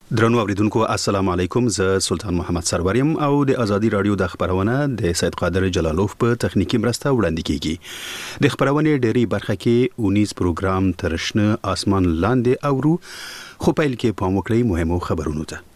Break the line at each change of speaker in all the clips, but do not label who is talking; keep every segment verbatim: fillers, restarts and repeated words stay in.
درنو اوریدونکو السلام علیکم، زه سلطان محمد سروریم او د ازادي رادیو د خبرونه د سید قادر جلالوف په تخنیکی مرسته وړاندې کیږي. د خبرونه ډېری برخه کې اونیز پروګرام ترشنه اسمان لاندې اورو، خو پیل کې پام وکړئ مهمو خبرونو ته.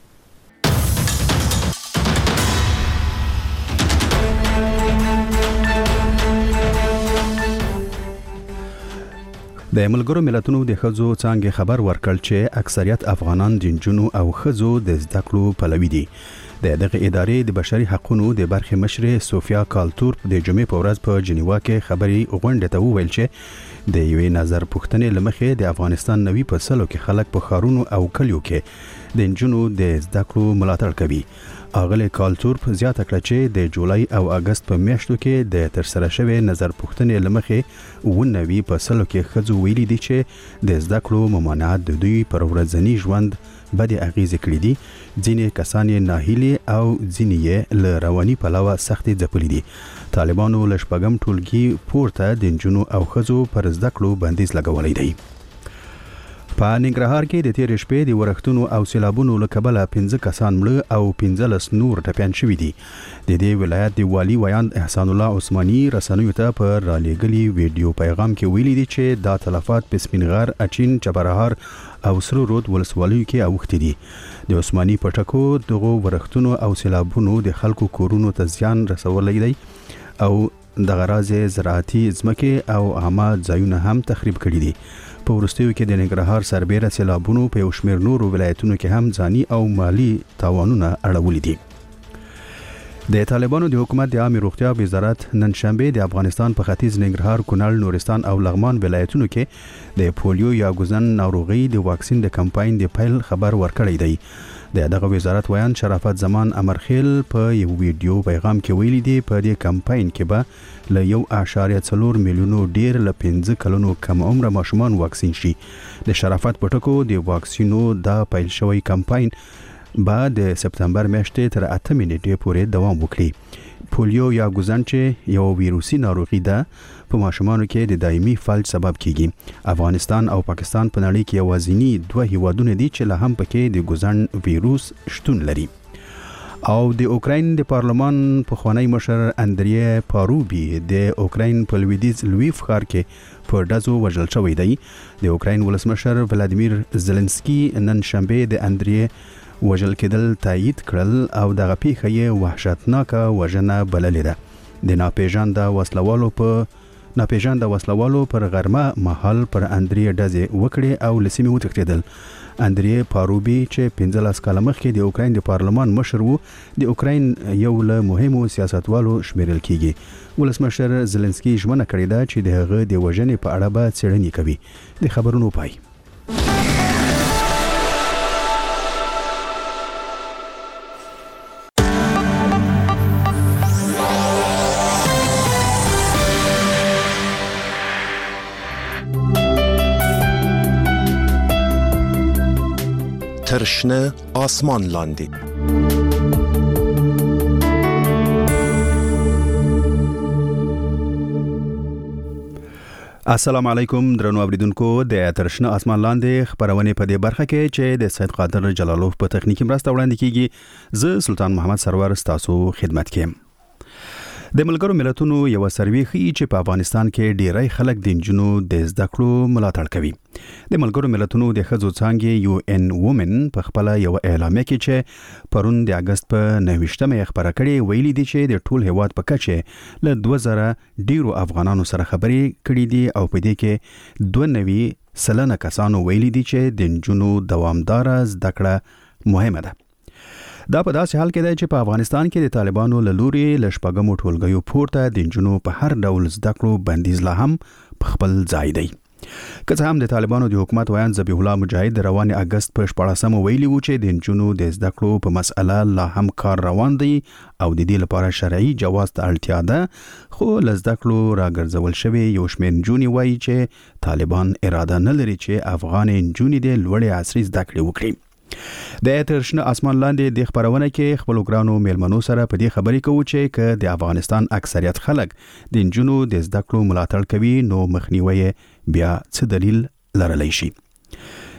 د ملګرو ملتونو د ښځو څانګې خبر ورکړ چې اکثریت افغانان د نجونو او ښځو د زده کړو پلوي دي. د دغه ادارې د بشري حقوقو د برخې مشرې سوفیا کالتورپ د جمعې په ورځ په جنیوا کې خبري غونډه ته وویل چې د یوې نظر پوښتنې لمخې د افغانستان نوي په سلو کې خلک په خارونو او کلیو کې د نجونو د زده کړو ملاتړ کوي. اغلی کالتورپ زیاته کړه چې د جولای او اگست په میاشتو کې د ترسره شوی نظر پوښتنې لمخې ونوي په سلو کې ښځو ویلي دي چې د زده کړو ممانعت د دوی پر ورځنی ژوند بدې اغیزې کړې دي. ځینې کسان یې ناهیلي او ځینې یې له رواني پلوه سختې ځپلي دي. طالبانو له شپږم ټولګي پورته د نجونو او ښځو پر زده کړو بندیز لګولی دی. په ننګرهار کې د تیر شپې د ورښتونو او سیلابونو له کبله پنځه کسان مړه او پنځلس نور ټپیان شوي دي. د دې ولایت د والي ویاند احسان الله عثماني رسنیو ته په رالېږلي ویډیو پیغام کې ویلي دي چې دا تلفات په سپینغر، اچین، چبرهار او سرو رود ولسوالیو کې اوښتي دي. د عثماني په ټکو دغه ورښتونو او سیلابونو د خلکو کورونو ته زیان رسولی دی او د غرازې زراعتي ځمکې او عامه ځایونه هم تخریب کړي دي. په وروستیو کې د ننګرهار سربیره سیلابونو په یو شمېر نورو ولایتونو کې هم ځاني او مالی تاوانونه اړولي دي. د طالبانو د حکومت د عامه روغتیا وزارت نن شنبه د افغانستان په ختیځ ننګرهار، کونړ، نورستان او لغمان ولایتونو کې د پولیو یا ګوزن ناروغي د واکسین د کمپاین د پیل خبر ورکړی دی. د دغه وزارت ویان شرافت زمان امرخیل په یو ویډیو پیغام کې ویلي دی په دې کمپاین کې به له یو اعشاریه څلور میلیونو ډیر له پنځه کلونو کم عمره ماشومان واکسین شي. د شرافت په ټکو د واکسینو دا پیل شوی کمپاین به د سپتمبر میاشتې تر اتمې نیټې پورې دوام وکړي. پولیو یا ګوزن چې یو ویروسي ناروغي ده په ماشومانو کې د دایمي فلج سبب کیږي. افغانستان او پاکستان په نړۍ کې یوازینی دوه هیوادونه دي چې له هم پکې د ګوزن ویروس شتون لري. او د اوکراین د پارلمان پخوانی مشر اندری پاروبی د اوکراین په لویدیځ لویف ښار کې په ډزو وژل شوی دی. د اوکراین ولسمشر ولادیمیر زلنسکي نن شنبه د اندری وژل کېدل تایید کړل او دغه پیښه یې وحشتناکه وژنه بللې ده. د ناپېژانده وسلوالو په ناپېژانده وسلوالو پر غرمه مهال پر اندری ډزې وکړې او له سیمې وتښتېدل. اندری پاروبی چې پنځلس کاله مخکې د اوکراین د پارلمان مشر و، د اوکراین یو له مهمو سیاستوالو شمیرل کیږي. ولسمشر زلنسکي ژمنه کړې ده چې د هغه د وژنې په اړه به څېړنې کوي. د خبرونو پای.
ترشنه آسمان لاندې.
السلام علیکم درنو اوریدونکو، د ترشنه آسمان لاندې خبرونه په دې برخه کې چې د سید قادر جلالوف په تخنیکی مرسته وړاندې کیږي. زه سلطان محمد سرور ستاسو خدمت کې یم. د ملګرو ملتونو یو سروې ښیي چې په افغانستان کې ډیری خلک د نجونو د زده کړو ملاتړ کوي. د ملګرو ملتونو د ښځو څانګې یو ان وومن په خپل یو اعلامیه کې چې پرون د اگست په نهویشتمه خبره کړې ویلي دي چې د ټول هیواد په کچه له دوه زره ډیرو افغانانو سره خبرې کړې دي او په دې کې دوه نوي سلنه کسانو ویلي دي چې د نجونو دوامدار زده کړه مهمه ده. دا په داسې حال کې دی چې په افغانستان کې د طالبانو له لوري له شپږمو ټولګیو پورته د نجونو په هر ډول زده کړو بندیز لا هم په خپل ځای دی. که څه هم د طالبانو د حکومت ویان ذبیح الله مجاهد د روان اگست په شپاړسمه ویلي و چې د نجونو د زده کړو په مسأله لا هم کار روان دی او د دې لپاره شرعي جواز ته اړتیا ده، خو له زده کړو راګرځول شوی یو شمېر نجونې وایي چې طالبان اراده نه لري چې افغان نجونې د لوړې عصري زده کړې وکړي. د ترشنه اسمان لاندې د خبرونه کې خپل ګرانو میلمنو سره په دې خبرې کوو چې که د افغانستان اکثریت خلک د نجونو د زده کړو ملاتړ کوي نو مخنیوي بیا څه دلیل لرلی شي.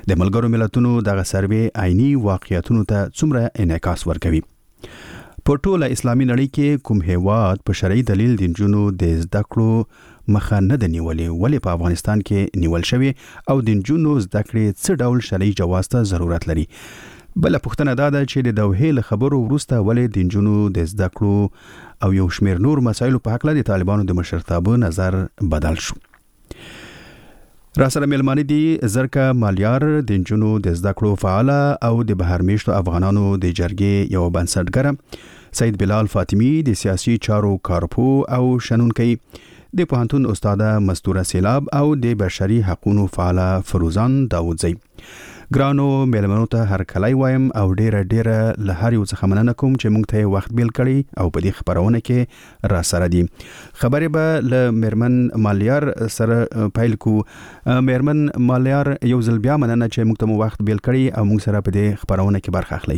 د ملګرو ملتونو دغه سروې عیني واقعیتونو ته څومره انعکاس ورکوي؟ په ټوله اسلامي نړۍ کې کوم هیواد په شرعي دلیل د نجونو د زده کړو مخه نه ده نیولې، ولې په افغانستان کې نیول شوی او د نجونو زده کړې څه ډول شرعي جواز ته ضرورت لري؟ بل پوښتنه دا ده چې د دوحې له خبرو وروسته ولې د نجونو د زده کړو او یو شمېر نور مسایلو په حق د طالبانو د مشرتابه نظر بدل شو. را سره مېلمانه دي زرکه مالیار د نجونو د زده کړو فعاله او د بهر میشتو افغانانو د جرګې یو بنسټګره، سید بلال فاطمی د سیاسي چارو کارپو او شنونکي، د پوهنتون استاده مستوره سیلاب او د بشري حقوقو فعاله فروزان داودزی. ګرانو مېلمنو ته هر کلی وایم او ډیره ډیره له هر یو څخه مننه کوم چې موږ ته وخت بیل کړی او په دې خبرونه کې را سره دي. خبرې به له میرمن مالیار سره پیل کو. میرمن مالیار، یو ځل بیا مننه چې موږ ته وخت بیل کړی او موږ سره په دې خبرونه کې برخه اخلي.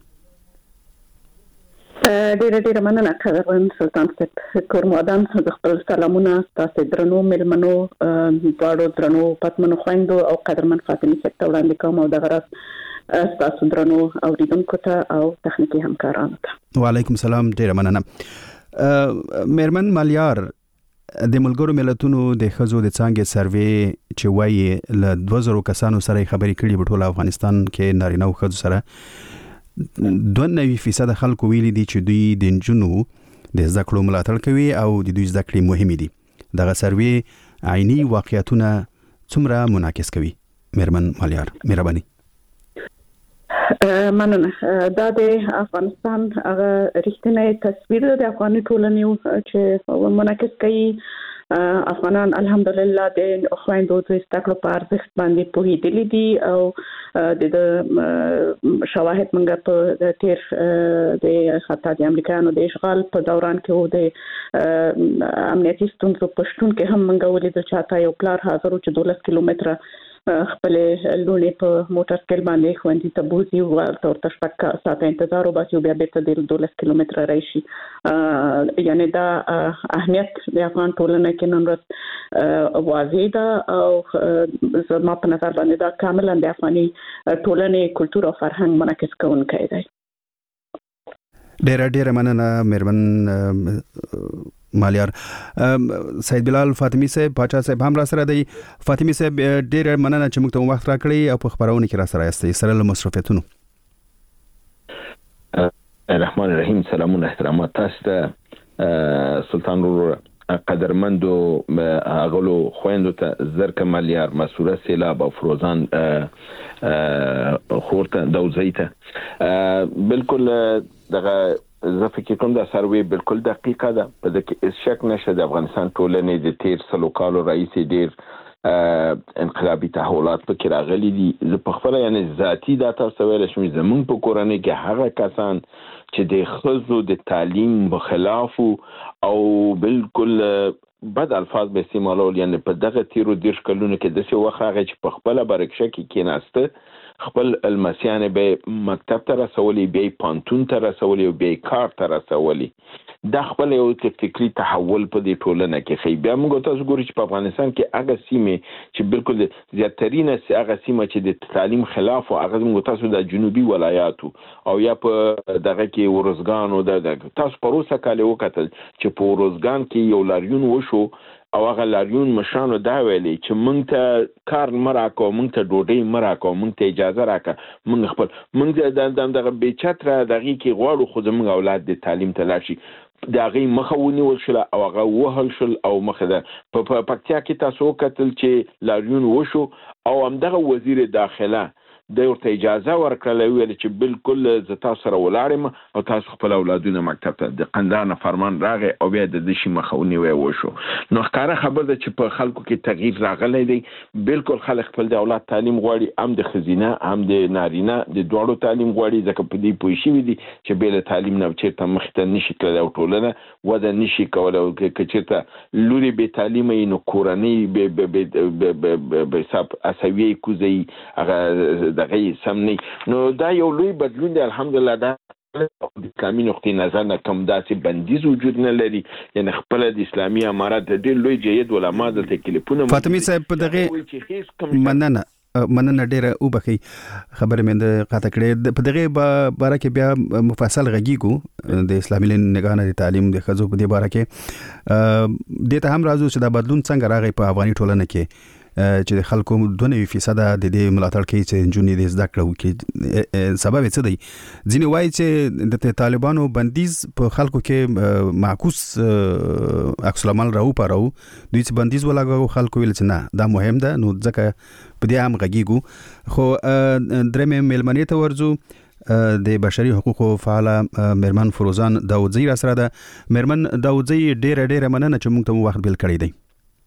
ډیره ډیره مننه قدرمن سلطان صاحب. کورمادان د خپل سلامونه تاسو درنو مېلمنو دواړو درنو پاتمنو خويندو او قدرمن فاطمه صاحب ته وړاندې کوم او دغه راز تاسو درنو اوریدونکو ته او تخنیکی همکارانو ته.
وعلیکم السلام، ډیره مننه. میرمن مالیار، د ملګرو ملتونو د ښځو د څانګې سروې چې وایي له دوه زرو کسانو سره خبرې کړي په ټول افغانستان کې نارینه او ښځو سره دوه نوي فیصد خلکو ویلي دي چې دوی د نجونو د زده کړو ملاتړ کوي او د دوی زده کړې مهمې دي. دغه سروې عیني واقعیتونه څومره منعکس کوي؟ میرمن مالیار، مهرباني.
مننه. دا د افغانستان هغه رښتینی تصویر د افغاني ټولنې چې منعکس کوي. افغانان الحمدلله د خويندو د زده کړو په ارزښت باندې پوهېدلي دي او د شواهد موږ په تیر د حتی د امریکایانو د اشغال په دوران کې د امنیتي ستونزو په شتون کې هم موږ ولیدل چې حتی یو پلار حاضر و چې دولس کیلومتره خپل لونې په موټر سایکل باندې خوندې ته بوزي او ورته شپږ ساعته انتظار وباسي او بیا بیرته د دولس کیلومتره راشي. یعنی دا اهمیت د افغان ټولنې کې نن ورځ واضح ده او زما په نظر باندې دا کاملا د افغاني ټولنې کلتور او فرهنګ منعکس کوونکی دی.
ډیره ډیره مننه میرمن مالیار. سید بلال فاطمی صاحب، پاچا صاحب هم را سره دی. فاطمی صاحب، ډیره مننه چې موږ ته وخت راکړی او په خبرونه کې را سره یاستئ سره له مصرفیتونو.
الرحمن الرحیم. سلامونه احترامات تاسو ته سلطان ورور، قدرمندو اغلو خويندو ته زرکه مالیار، مسوره سیلاب او فروزان خورته دوزی ته. بالکل دغه زه فکر کوم دا سروې بالکل دقیقه ده. په دې کې هیڅ شک نشته د افغانستان ټولنې د تیر سلو کالو رئیس ډیر انقلابي تحولات پکې راغلي دي. زه په خپل یعنی ذاتی دا تاسو ویل شم زمونږ په کورنۍ کې هغه کسان چې د ښځو د تعلیم مخالف او بالکل بد الفاظ به استعمالول، یعنی په دغه تیرو دیرش کلونو کې د څه وخت هغه چې په خپل برکشه کې کېناسته خپل المسیان به مکتب ته رسولي، بیا پانتون ته رسولي او بیا کار ته رسولي. دا خپل یو فکری تحول په دې ټولنه کې خي. بیا موږ تاسو ګورئ چې په افغانستان کې هغه سیمه چې بالکل زیاترینه هغه سیمه چې د تعلیم خلاف او هغه موږ تاسو د جنوبي ولایاتو او یا په دغه کې ورزګان او د تاسو پروسه کاله وکتل چې په ورزګان کې یو لاریون وشو او هغه لاریون مشانو دا ویلي چې مونږ ته کار مراکو، مونږ ته ډوډۍ مراکو، مونږ ته اجازه راکا، مونږ خپل مونږ د دغه بیچتره دغه کې غواړو خو زموږ اولاد د تعلیم ته لاړ شي. د هغې مخه ونیول شوله او هغه وهل شول او مخه ده په پکتیا کې تاسو وکتل چې لاریون وشو او همدغه وزیر داخله د ورته اجازه ورکړله، ویل چې بالکل زه تاسو سره ولاړم او تاسو خپل اولادونه مکتب ته. د قندهار نه فرمان راغی او بیا د دې شي مخه ونیوی وشو. نو ښکاره خبر ده چې په خلکو کې تغییر راغلی دی. بالکل خلک خپل د اولاد تعلیم غواړي، هم د ښځینه هم د نارینه د دواړو تعلیم غواړي، ځکه په دې پوه شوي دي چې بې له تعلیم نه چېرته مخې ته نشي تللی او ټولنه وده نشي کولی. او که چېرته لورې بې تعلیمه وي نو کورنۍ بې حساب عصبیه کوزه وي، هغه دغه سم نه. نو دا یو لوی بدلون دی الحمدلله. دا د اسلامي نقطې نظر نه کوم داسې بندیز وجود نه لري، یعنی خپل د اسلامي امارات د ډېر لوی جید علما د تکلیفونه.
فاطمي صاحب په دغه مننه مننه ډیره وبخي خبره مې د قاطع کړې په دغه باره کې بیا مفصل غږیږو د اسلامي نگاه د تعلیم د خزو په دې باره کې د ته هم راځو چې دا بدلون څنګه راغی په افغاني ټولنه کې چې د خلکو دوه نوي فیصد د دې ملاتړ کوي چې جنونی د زده کړو کې سبب څه دی ځینې وایي چې د طالبانو بندیز په خلکو کې معکوس عکس العمل راو پارو دوی چې بندیز ولاګو خلکو ویل چې نه دا مهم ده نو ځکه په دې هم غږیږو خو درمه ملمنې ته ورځو د بشري حقوقو فعاله مرمن فروزان داودزی را سره ده مرمن داودزی ډیره ډیره مننه چې موږ ته وخت بیل کړی دی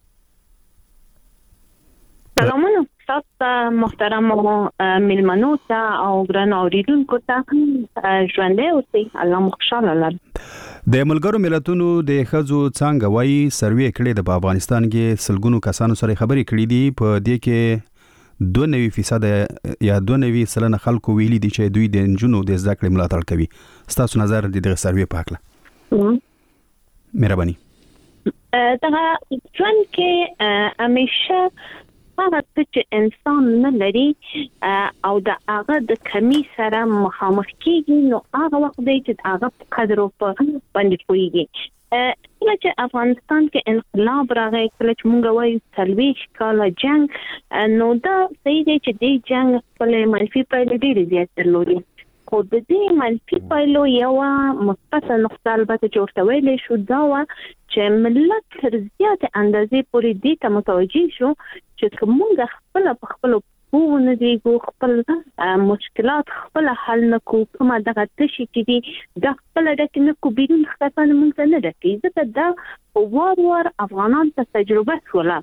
سلامونه تاسو محترم ملمنو ته او ګران اوریدونکو ته ژوندۍ اوسئ الله مو خوشاله لري
د ملګرو ملتونو د خزو څنګه وایي سروې کړي د افغانستان کې سلګونو کسانو سره خبرې کړې دي په دې کې دوه نوي فیصد یا دوه نوي سلنه خلکو ویلي دي چې دوی د جنونو د زده کړې ملاتړ کوي ستاسو نظر د دغه سروې په اړه مهرباني
دا ژوند کې همیشه هغه چې انسان نه لري او د هغه د کمی سره مخامخ کیږي نو هغه وخت دی چې هغه قدر په باندې کوي کله چې افغانستان کې انقلاب راغی کله چې موږ وایو سلويش کاله جنگ نو دا صحیح دی چې د جنگ په منفي پایلې ډېرې زیات درلودي خو د دې منفي پایلو یو مثبت نقطه البته جوړته ویلې شو دا و چې ملت تر زیات اندازې پورې دې ته متوجي شو چې موږ خپل په خپل پوه نه دی خپل مشکلات خپل حل نه کو کومه دغه تشي چې دي د خپل ډک نه کو بیرون خپل موږ نه ډکې ځکه دا وار وار افغانان ته تجربه شوله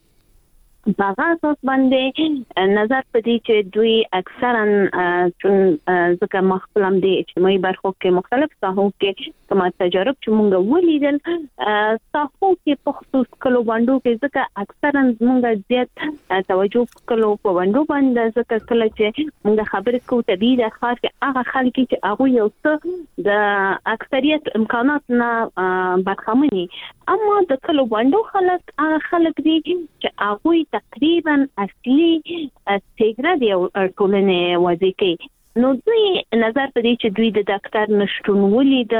باغ اساس باندې نظر پدې چې دوی اکثرا چون ځکه مخکلم دي اجتماعي برخو کې مختلف ساحو کې کومه تجارب چې مونږ ولیدل ساحو کې په خصوص کلو باندې کې ځکه اکثرا مونږ زیات توجه کلو په باندې باندې ځکه کله چې مونږ خبرې کوو تبي د خاص هغه خلک چې هغه یو څه د اکثریت امکانات نه برخمني اما د کلو باندې خلک هغه خلک دي چې هغه تقریبا اصلي استګرا دی ټولنې وځي نو دوی نظر پدې چې دوی د ډاکټر نشټون ولید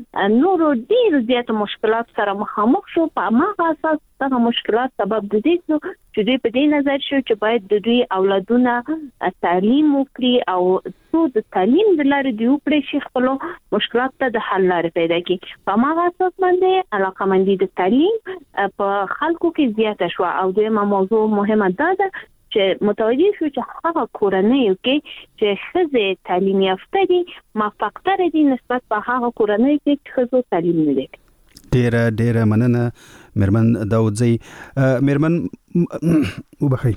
نو ډیر زیات مشکلات سره مخامخ شو په ماغه اساس دغه مشکلات سبب د دې چې دوی په دې نظر شو چې باید د دوی اولادونه تعلیم وکړي او څو د تعلیم د لارې دی وکړي چې خپل مشکلات ته د حل لارې پیدا کړي په ماغه اساس باندې علاقمندي د تعلیم په خلکو کې زیاته شو او دغه موضوع مهمه ده چې متوجي شو چې هغه کورنۍ کې چې خزه تعلیم یافته دي موفق‌تر دي نسبت په هغه کورنۍ کې چې خزه تعلیم نه لري
ډیر ډیر مننه مرمن داودزی مرمن وبخي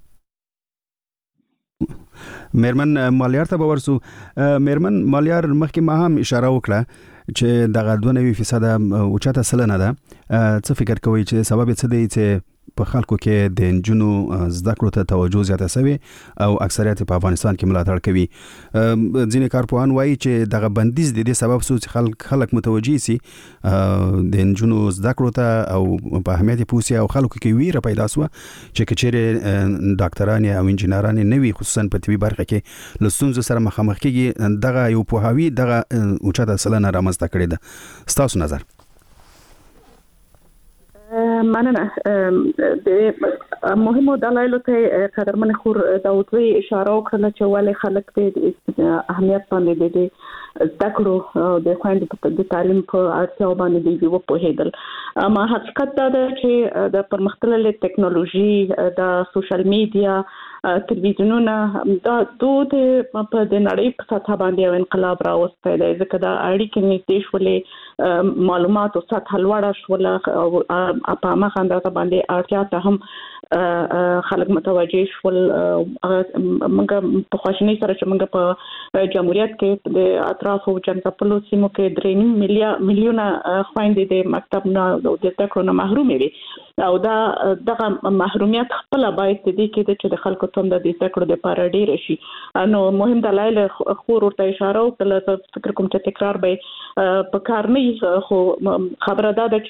مرمن مالیار ته ورسو مرمن مالیار مخکې ما هم اشاره وکړه چې دغه دوه نوي فیصد اوچته سلنه ده څه فکر کوي چې سبب څه دی چې په خلکو کې د جنونو زده کړو ته توجه زیاته شوی او اکثریت په افغانستان کې ملاتړ کوي ځینې کارپوهان وایي چې دغه بندیز د دې سبب سو چې خلک خلک متوجي سي د جنونو زده کړو ته او په اهمیت پوسی او خلکو کې ویره پیدا سو چې کچېره ډاکټران او انجنیران نوي خصوصا په طبي برخه کې لسونز سره مخامخ کېږي دغه یو پوهاوی دغه اوچته سلنه رامنځته کړې ده ستاسو نظر
مننه د مهمو دلایلو ته قدرمن خور داودزی اشاره وکړه چې ولې خلک د اهمیت باندې د زده کړو د خويندو د تعلیم په اړتیا باندې دی وپوهیدل اما حقیقت دا ده چې د پرمختللې ټکنالوژي د سوشل میډیا تلویزیونونه دا دوه په د نړۍ په سطح باندې انقلاب راوستی دی ځکه دا اړیکې نږدې شولې معلومات او سطح لوړه شوله او په هغه اندازه باندې اړتیا ته هم خلک متوجه شول موږ په خواشنۍ سره چې موږ په جمهوریت کې د اطراف او جنګپلو سیمو کې درې میلیونه خويندې د مکتب نه د زده کړو نه محروم وي او دا دغه محرومیت خپل باید د دې کې چې د خلکو توند د زده کړو لپاره ډیر شي نو مهم دلایل خور ورته اشاره وکړه فکر کوم چې تکرار به په کار نه خو خبره ده چې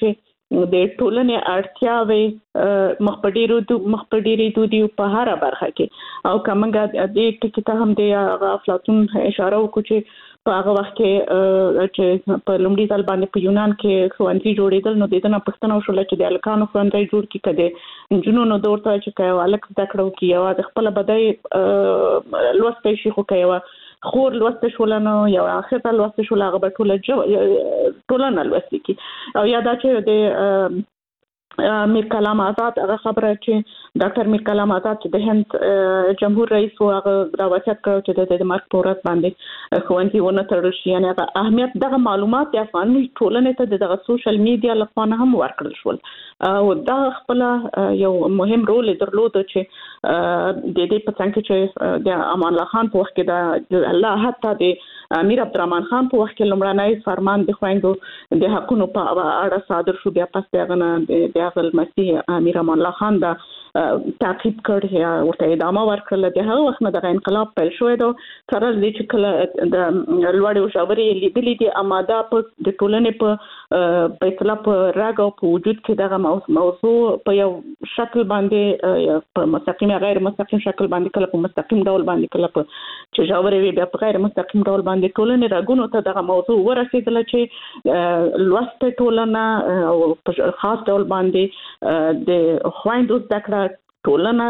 د ټولنې اړتیاوې مخپډیرو د مخپډیري د په هر برخه کې او کومګه د ټکی ته هم د افلاطون اشاره وکړي چې په هغه وخت کې چې په لومړي ځل باندې په یونان کې ښوونځي جوړېدل نو د دې نه پوښتنه وشوله چې د الکانو ښوونځي جوړ کړي کده انجونو نو دورته چې کوي الک زده کړو کې یو د خپل بدای لوستې شي خو کوي خور لوستې شول نو یو اخر ته لوستې شول هغه به ټوله ټوله نه لوستې کی او یاد چې د میر کلام آزاد هغه خبره چې ډاکټر میر کلام آزاد چې د هند جمهور رئیس و هغه راوځت کړ چې د مارک پورت باندې خوانتي ونه ترل شي یعنی هغه اهمیت دغه معلومات د افغان ټولنې ته دغه سوشل میډیا لخوا هم ورکړل شول او دا خپل یو مهم رول درلود چې د دې په څنګه چې د امان الله خان په وخت کې د الله حتی د امیر عبدالرحمن خان په وخت کې لمړنۍ فرمان د خويندو د حقونو په اړه صادر شو بیا پس دغه د هغه مسیح امیر امان الله خان دا تعقیب کړ یا ورته ادامه ورکړل د هغه وخت نه د انقلاب پیل شوې دو تر دې چې کله د لوړ او شاوري لیدلې دي اماده په د ټولنې په په اطلاع په راګ او په وجود کې دغه موضوع په یو شکل باندې په مستقیم غیر مستقیم شکل باندې کله په مستقیم ډول باندې کله په چې شاوري بیا په غیر مستقیم ډول باندې ټولنې راګونو ته دغه موضوع ورسېدل چې لوست ټولنه او په خاص ډول باندې د خويندو ذکر ټولنه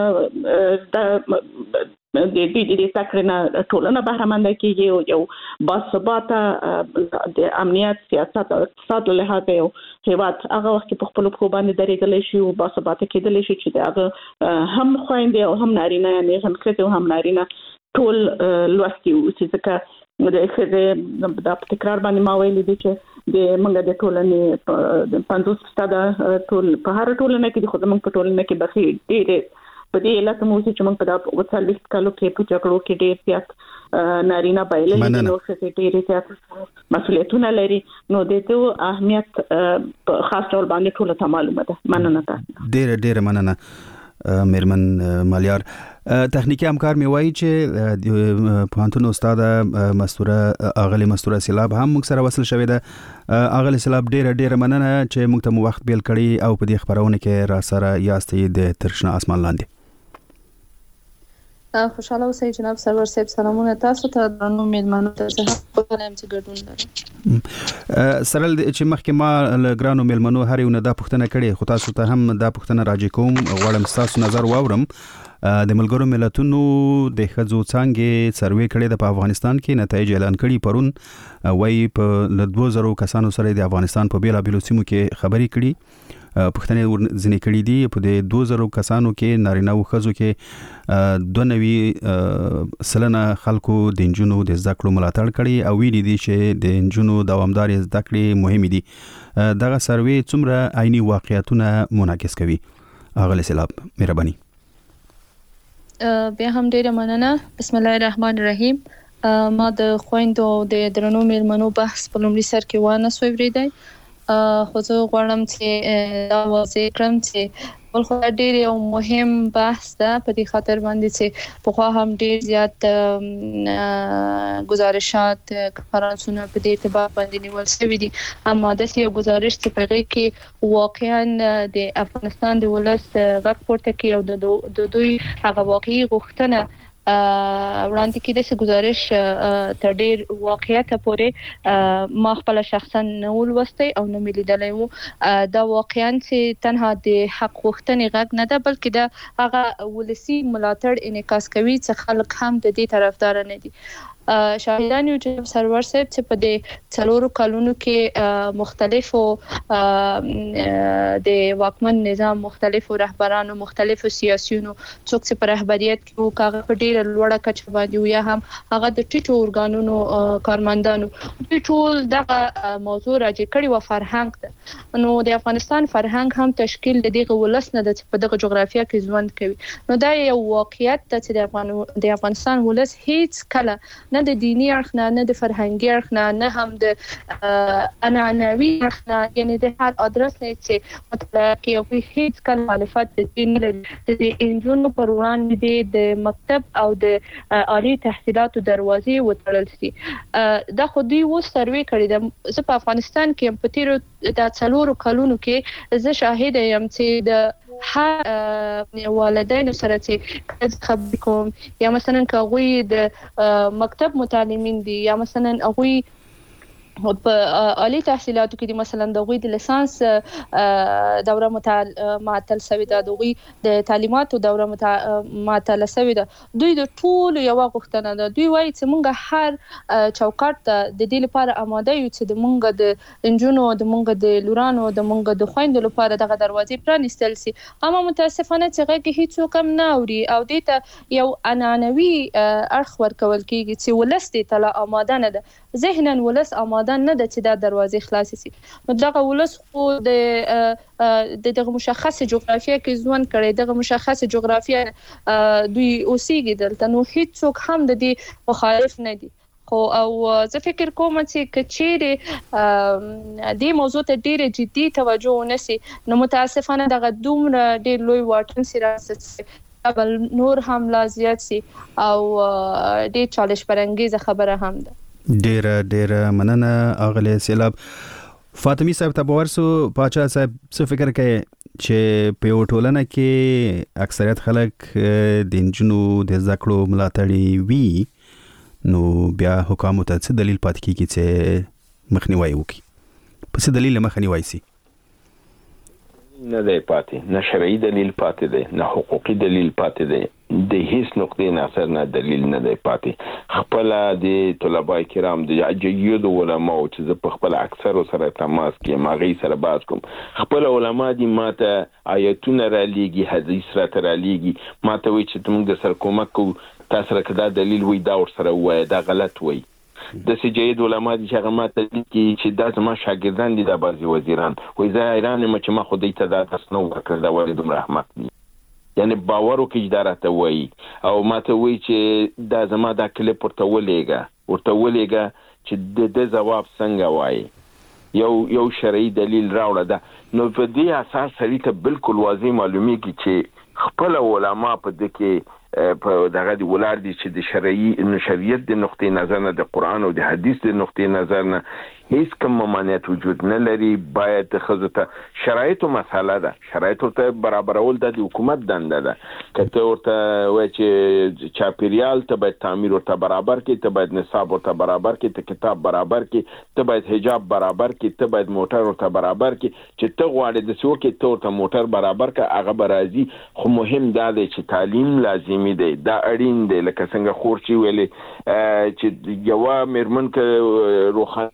د د دې د سکرنا ټولنه بهرمنده کیږي او یو باثباته د امنیت سیاست او اقتصاد له لحاظه یو هیواد هغه وخت په خپل خو باندې درېدل شي او باثباته کېدل شي چې هغه هم خويندې او هم نارینه یعنی هم ښځې او هم نارینه ټول لوستي او چې ځکه د اخر د تکرار باندې ما ویلي دي چې د منګه د ټولنې د پنځوس فیصد ټول په هر ټولنه کې د خدمت په ټولنه کې بخي ډېر په دې علت مو چې موږ په دغه وڅالوي کالو کې په جګړو کې ډېر زیات نارینه بایللې نو څه ډېر زیات مسؤلیتونه لري نو د دې اهمیت په خاص ډول باندې ټول ته معلومه ده مننه تاسو
ډېر ډېر مننه میرمن مالیار تخنیکی همکار می وایي چې د پوهنتون استاد مستوره اغلی مستوره سیلاب هم موږ سره وصل شوې ده اغلی سیلاب ډېر ډېر مننه چې موږ ته وخت بیل کړی او په دې خبرونه کې را سره یاستې د ترشنا اسمان لاندې
خوشاله اوسئ جناب سرور صاحب سلامونه تاسو ته درنو میلمنو ته زه په لم چې ګډون لرم
سره چې مخکې ما لګرانو میلمنو هر یو نه دا پوښتنه کړې خو تاسو ته هم دا پوښتنه راځي کوم غواړم تاسو نظر واورم د ملګرو ملتونو د ښځو څانګې سروې کړې د په افغانستان کې نتایج اعلان کړي پرون وایي په دوه زره کسانو سره د افغانستان په بیلابیلو سیمو کې خبرې کړي پښتنې ورځنی کړي دي په د دوه زره کسانو کې نارینه او ښځو کې دوه نوي سلنه خلکو د انجونو د زده کړو ملاتړ کړي او ویلي دي چې د انجونو دوامدار زده کړې مهمه دي دغه سروې څومره عیني واقعیتونه منعکس کوي اغلی سیلاب مهرباني
بیا هم ډیره مننه بسم الله الرحمن الرحیم ما د خويندو د درنو میلمنو بحث په لومړي سر کې وانه سوې وریدای خو زه غواړم چې دا واضح کړم چې بل خو ډېر یو مهم بحث ده په دې خاطر باندې چې په خو هم ډېر زیات گزارشات کنفرانسونه په دې اعتبار باندې نیول شوي دي اما د یو گزارش چې په هغه کې واقعا د افغانستان د ولس غږ پورته کوي او د دوی هغه واقعي غوښتنه وړاندې کېده چې گزارش تر ډېر واقعیت پورې ما خپل شخصا نه ولوستی او نه مې لیدلی وو دا واقعا چې تنها د حق غوښتنې غږ نه ده بلکې د هغه ولسي ملاتړ انعکاس کوي چې خلک هم د دې طرفدار نه دي شاهدان یو جناب سرور صاحب چې په دې څلورو کلونو کې مختلفو د واکمن نظام مختلفو رهبرانو مختلفو سیاسيونو څوک چې په رهبریت کې وو کاغه په ډیره لوړه کچه باندې یا هم هغه د ټیټو اورګانونو کارمندانو دوی ټول دغه موضوع راځي کړي و فرهنګ ده نو د افغانستان فرهنګ هم تشکیل د دغه ولس نه د په دغه جغرافیه کې ژوند کوي نو دا یو واقعیت ده چې د افغان د افغانستان ولس هیڅ کله نه نه د دینی اړخ نه نه د فرهنګي اړخ نه نه هم د عنعنوي اړخ نه یعنی د هر ادرس نه چې مطلب کې او هیڅ کله مخالفت د دین د انجونو پر وړاندې د مکتب او د عالی تحصیلاتو دروازې وتړل شي دا خو دوی و سروې کړی د زه په افغانستان کې په تیرو د څلورو کلونو کې زه شاهد یم چې د هر والدینو سره چې خبرې کوم یا مثلا کوي د مکتب متعلمین دي یا مثلا هغه په عالی تحصیلاتو کې مثلا د غوي د لیسانس دوره معطل شوی ده د غوي د تعلیماتو دوره معطل شوی ده دوی د ټول یو غوښتنه ده دوی وایي چې موږ هر چوکاټ ته د دې لپاره آماده یو چې د موږ د انجونو د موږ د لورانو د موږ د خويندو لپاره دغه دروازې پرانیستل سي اما متاسفانه چې هغه هیڅ کم نه اوري او دې ته یو عنعنوي اړخ ورکول کیږي چې ولست ته آماده نه ده ذهناً ولس آماده نه ده چې دا دروازې خلاص شي نو دغه ولس خو د دغه مشخصه جغرافیه کې ځوان کړي دغه مشخصه جغرافیه دوی اوسېږي دلته نو هیڅوک هم د دې مخالف نه دي خو او زه فکر کوم چې کچېره دې موضوع ته ډېر جدي توجه ونشي نو متاسفانه دغه دومره ډېر لوی واټن سي راځي بل نور هم لا زیات سي او ډېر چالش پرانګیزه خبره هم ده
ډیر ډیر مننه اغله سیلاب فاطمی صاحب ته ورسو پاچا صاحب څه فکر کوي چې په ټولنه کې اکثریت خلک د انجنونو د ذکرو ملاتړي وي نو بیا حکومت ته دلیل پات کیږي چې مخنیوي وکړي په څه دلیل مخنیوي سي
نه دی پاتې نه شرعي دلیل پاتې دی نه حقوقي دلیل پاتې دی د هیڅ نقطې نظر نه دلیل نه دی پاتې خپل د طلباء کرام د جيد علماء چې په خپل اکثر سره تماس کې ماغي سره باز کوم خپل علما دي ماته آیتونه را لېږي حدیث را تر لېږي ماته وی چې موږ د سر کومک کو تاسو را کدا دلیل وی دا ور سره وای دا غلط وای د سجید علماء دي چې هغه ماته چې دا زما شاګردان دي د بازي وزیران وای زه ایران مې چې ما خو دې ته دا تاسو نو ورکړ دا ولې دومره احمق دي یعنی باور وکړي اداره وای او ماته وای چې دا زما دا کلیپ ورته ولېګا ورته ولېګا چې د جواب څنګه وای یو یو شرعي دلیل راوړه ده نو په دې اساس سړي ته بالکل واضح معلومیږي چې خپل علما په دې کې په دغه دی ولر دي چې د شرعي شریعت د نقطې نظر نه د قران او د حدیث د نقطې نظر نه هیڅ کوم ممانعت وجود نه لري باید د خزته شرایطو مساله ده شرایطو ته برابرول د حکومت دنده ده کته ورته وای چې چاپیریال ته باید تعمیر ورته برابر کې ته باید نصاب ورته برابر کې ته کتاب برابر کې ته باید حجاب برابر کې ته باید موټر ورته برابر کې چې ته غواړې د څو کې ته ورته موټر برابر کې هغه برازي خو مهم دا دی چې تعلیم لازم دی دا اړین دی لکه څنګه خورچی ویلې چې یو مرمن کې روخه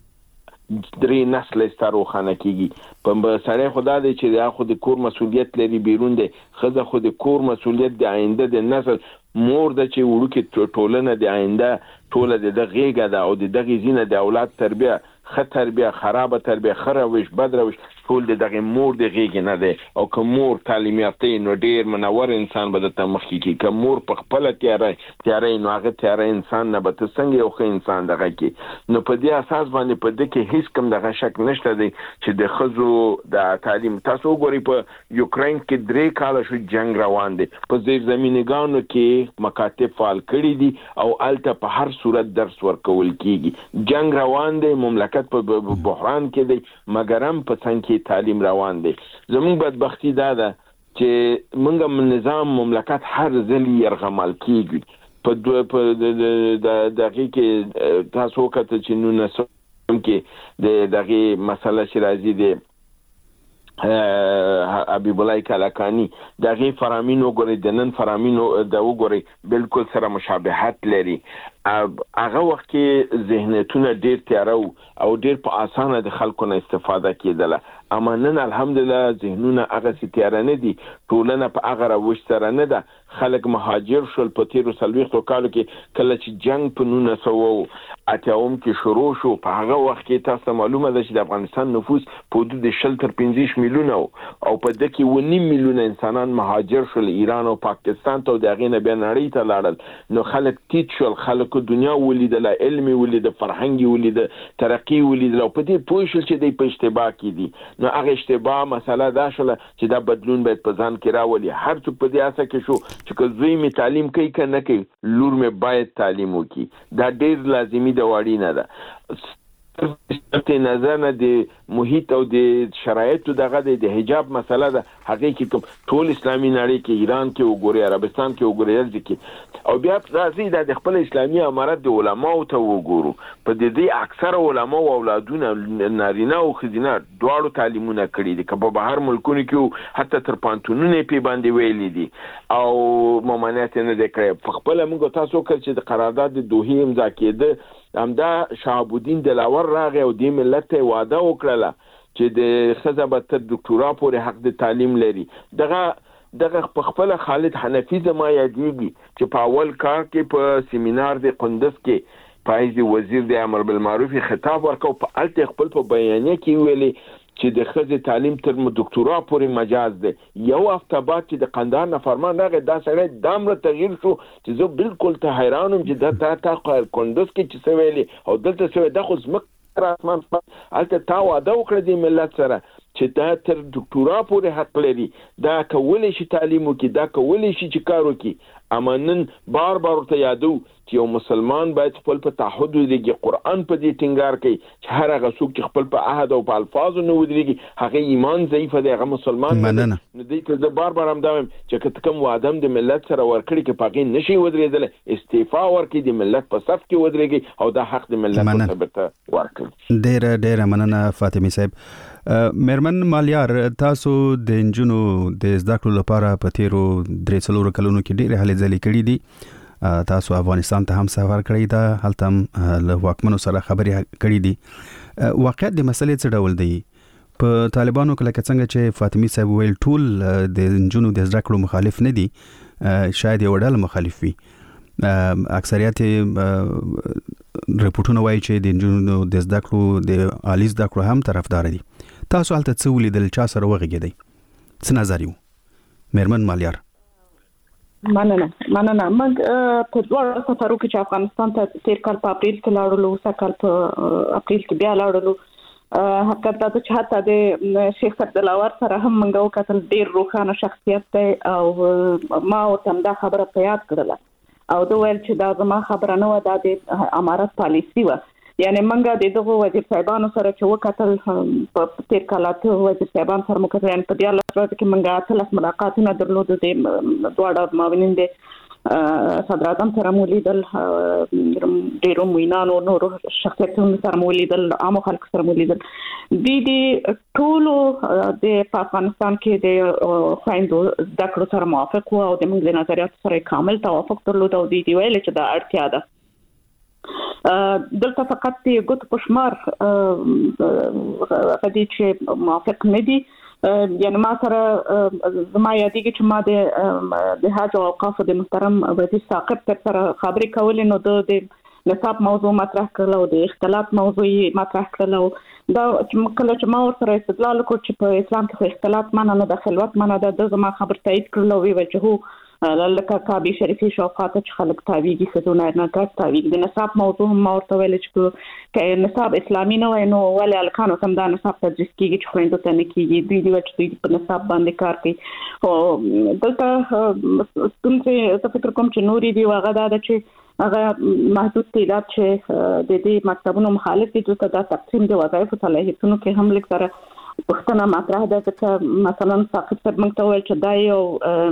درې نسل ستاره خانه کیږي په سړی خدا دی چې دا خو د کور مسؤلیت لري بیرون دی خزه خو د کور مسؤلیت د آینده د نسل مور د چې وړو کې ټولنه د آینده ټوله د دغه دا او د دغه زینه د اولاد تربیه خطر تربیه خراب تربیه خروش بدروش ټول د دغه مور د غیږ نه دی او کوم مور تعلیم یافته نو ډیر منور انسان به د مخکې کی کوم مور په خپل تیارې تیارې نو هغه تیارې انسان نه به څنګه یو ښه انسان دغه کی نو په دې اساس باندې په دې کې هیڅ کوم دغه شک نشته دی چې د خزو د تعلیم تاسو ګوري په یوکرين کې درې کال شو جنگ روان دی په زیر زمینګانو کې مکاتب فعال کړي دي او الته په هر صورت درس ورکول کیږي جنگ روان دی مملکت په بحران کې دی مګرم په څنګه تعلیم روان دی زموږ بدبختی دا ده چې موږ نظام مملکت هر ځل يرغمل کیږي په په د دغه کې تاسو کته چې نو نسوم کې د دغه مسله شرازي دی حبیب الله کلاکانی دغه فرامینو ګوري د نن فرامینو د وګوري بالکل سره مشابهت لري هغه وخت کې ذهنیتونه ډیر تیارو او ډیر په اسانه د خلکو نه استفاده کیدله اما نن الحمدلله ذهنونه هغه ستیار نه دي ټولنه په هغه راوښ سره نه ده خلک مهاجر شول په تیرو سلويختو کالو کې کله چې جنگ په نونه سو اتاوم کې شروع شو په هغه وخت کې تاسو معلومه ده چې د افغانستان نفوس په حدود شل تر پنځه میلیونه او په دې کې ونیم میلیونه انسانان مهاجر شول ایران او پاکستان ته دغه نه بیا نړۍ ته لاړل نو خلک تیت شول خلک خلکو دنیا ولیدل، علم ولیدل، فرهنګي ولیدل، ترقی ولیدل، او په دې پوه شول چې د په اشتباه کې دي. نو هغه اشتباه مسله دا شوله چې دا بدلون باید په ځان کې راولي. هر څوک په دې اساس کې شو چې زوی می تعلیم کوي کنه کوي، لور می باید تعلیم وکړي. دا ډیر لازمي د واړی نه ده. په نظر نه د محیط او د شرایطو دغه د حجاب مسله ده، هغه کې کوم ټول اسلامي نړۍ کې ایران کې وګوري، عربستان کې وګوري، ځکه او بیا راځي د خپل اسلامي امارت د علماو ته وګورو. په دې دې اکثره علما او اولادونه نارینه او خزینه دواړو تعلیمونه کړي دي، که په بهر ملکونو کې حتی تر پانتونونه په باندې ویلي دي او ممانعت نه د کړی. خپل موږ تاسو کړ چې د قرارداد د دوحې امضا کېده، همدا شهاب الدین دلاور راغی او د ملت ته وعده وکړه چې د ښځه به تر ډاکټورا پورې حق د تعلیم لري. دغه دغه په خپل خالد حنفي زما یادېږي چې په اول کار کې په سیمینار د قندوز کې پایز وزیر د امر بالمعروف خطاب ورکاو، په الته خپل په بیانیه کې ویلي چې د ښځې تعلیم تر ډاکټورا پورې مجاز دی. یو هفته بعد چې د قندهار نه فرمان راغی، دا سړی دامره تغییر شو چې زه بالکل ته حیران وم چې دا تا تا قندوز کې چې څه ویلي او دلته څه ویلي. دا خو زموږ اسمان هلته تا واده وکړه د ملت سره چې دا تر ډاکټورا پورې حق لري، دا کولی شي تعلیم وکړي، دا کولی شي چې کار وکړي. اما نن بار بار ورته یادو چې یو مسلمان باید خپل په تعهد ودرېږي، قرآن په دې ټینګار کوي چې هر هغه څوک چې خپل په عهد او په الفاظو نه ودرېږي هغه ایمان ضعیف دی، هغه مسلمان نه. نو دې ته زه بار بار همدا وایم چې که کوم واده د ملت سره ورکړي کې په هغې نشي ودرېدلی، استعفا ورکړي، د ملت په صف کې ودرېږي او دا حق د ملت په ثبته ورکړي.
ډېره ډېره مننه فاطمه صاحب. میرمن مالیار، تاسو د نجونو د زده کړو لپاره په تیرو درې څلورو کلونو کې ډېرې هلې ځلې کړي دي. تاسو افغانستان ته هم سفر کړی ده، هلته هم له واکمنو سره خبرې کړې دي. واقعیت د مسلې څه ډول دی؟ په طالبانو کې لکه څنګه چې فاطمه صاحب ویل ټول د نجونو د زده کړو مخالف نه دي، شاید یو ډله مخالف وي. اکثریت رپورټونه وایي چې د نجونو د زده کړو د عالی زده کړو هم طرفدار دي. تاسو هلته څه ولیدل؟ چا سره وغږېدئ؟ څه نظر یو میرمن مالیار؟
مننه مننه موږ په دواړو سفرو کې چې افغانستان ته تیر کال په اپریل کې لاړو، اوس کال په اپریل کې بیا لاړو. حقیقت دا چې حتی د شیخ عبدالله سره هم موږ وکتل، ډېر روښانه شخصیت دی او ما ورته دا خبره په یاد کړله او دا ویل چې دا زما خبره نه وه، دا د امارت پالیسي وه. یعنی منګه د دغه وزیر صاحبانو سره چې وکتل، په تیر کال ته وزیر صاحبان سره مو کتل، په دې لږ ورځ کې منګه اتلس ملاقاتونه درلودو د دواړه معاونین د صدر اعظم سره مو لیدل، ډېرو معینانو نورو شخصیتونو سره مو لیدل، عامو خلکو سره مو لیدل. د دې ټولو د افغانستان کې د خویندو زده کړو سره موافق وو او د موږ د نظریاتو سره کامل توافق درلود او د دې ویل چې دا اړتیا ده. دلته فقط د ګوتو په شمار غدي چې موافق نه دي. یعنی ما سره زما یادېږي چې ما د د حج او اوقافو د محترم وزیر ثاقب تر سره خبرې کولې، نو د نصاب موضوع مطرح کړل او د اختلاط موضوع مطرح کړل. دا کله چې ما ورسره استدلال وکړ چې په اسلام کې خو اختلاط معنا نه ده، خلوت معنا ده، د زما خبر تایید کړل او ویل چې هو لکه کعبه شریفه شوقاته چې خلک تاویږي، خزونه نه کټ تاویږي. د نصاب موضوع هم ما ورته ویل چې نصاب اسلامي نه وای نو ولې الکانو هم دا نصاب تدریس کیږي چې خويندو ته نه کیږي، دوی دی چې دوی په نصاب باندې کار کوي. او دلته ستونزه ته فکر کوم چې نوري دی واغه دا چې هغه محدود تعداد چې د دې مکتبونو مخالف دي، چې دا تقسیم د وظایف او صلاحیتونو کې هم لیک سره پښتنه مطرح ده. چې مثلا ثاقب صاحب موږ ته ویل چې دا یو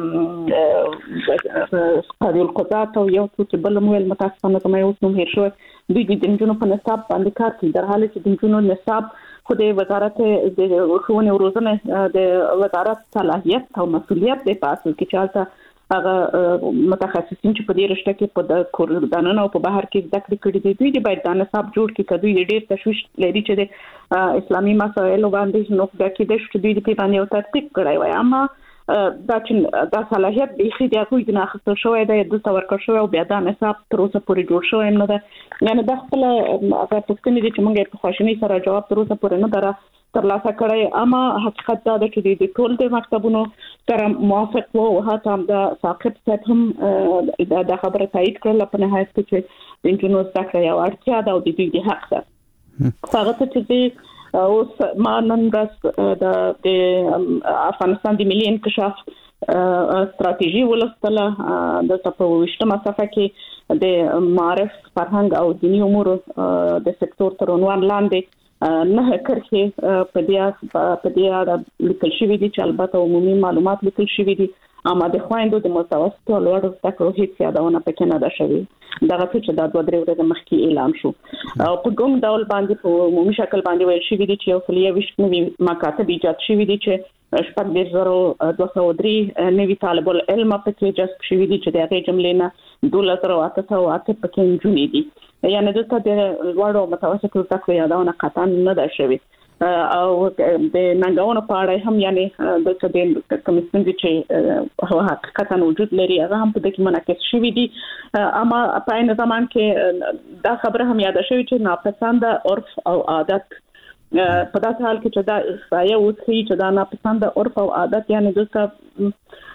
قاضي القضات او یو څه بل مو ویل متاسفانه کومه اوس نوم هیر شوی، دوی د نجونو په نصاب باندې کار کوي، در حاله چې د نجونو نصاب خو د وزارت د ښوونې او روزنې د وزارت صلاحیت او مسؤلیت دی په اصل کې، چې هلته هغه متخصصین چې په دې رشته کې په دننه او په بهر کې زده کړې کړي دي، دوی د باید دا نصاب جوړ کړي. که دوی ډېر تشویش لري چې د اسلامي مسایلو باندې نو دا کېدای شي چې دوی د پې باندې یو ترتیب کړی وای، اما دا چې دا صلاحیت بیخي د هغوی نه اخیستل شوی دی، دلته ورکړل شوی او بیا دا نصاب تر اوسه پورې جوړ شوی نه ده. یعنې دا خپله هغه پوښتنې دي چې موږ یې په خواشینۍ سره جواب تر اوسه پورې نه ده ترلاسه کړی. اما حقیقت دا ده چې د ټول د مکتبونو سره موافق وو او حتی هم د ثاقب صاحب هم دا خبره تایید کړل په نهایت کې چې د انجونو زده کړه یو اړتیا ده او د دوی د حق ده. هغه څه چې اوس ما نن ورځ د افغانستان د ملي انکشاف استراتیژي ولستله د صفویشتمه صفحه کې د معرف فرهنګ او دینی امور د سکتور تر عنوان لاندې نه کرخه په دې په دې اړه لیکل شوی دي چې البته عمومي معلومات لیکل شوی دي اما د خويندو د متوسط او لوړ زده کړو هیڅ یادونه پکې نه ده شوی. دا څه چې د دوه درې ورځې مخکې اعلان شو او په کوم ډول باندې په عمومي شکل باندې ویل شوی دي چې یو فلیه وشتنوي مکاتب ایجاد شوی دي چې شپږ ډیر زرو دوه سوه درې نوي طالب العلم پکې جذب شوی دي چې د هغې جملې نه دوه زره اته سوه اته پکې نجونې دي. یعنې دلته د لوړ او متوسط زده کړو یادونه قطعا نه ده شوی او د ننګونو په اړه هم یعنی د څه د کمیسیون چې حقیقتا وجود لري هغه هم په دې کې منعکس شوی دي. اما په عین زمان کې دا خبره هم یاد شوی چې ناپسنده عرف او عادت په داسې حال کې چې دا احصایه وڅخي چې دا ناپسنده عرف او عادت یعنی دلته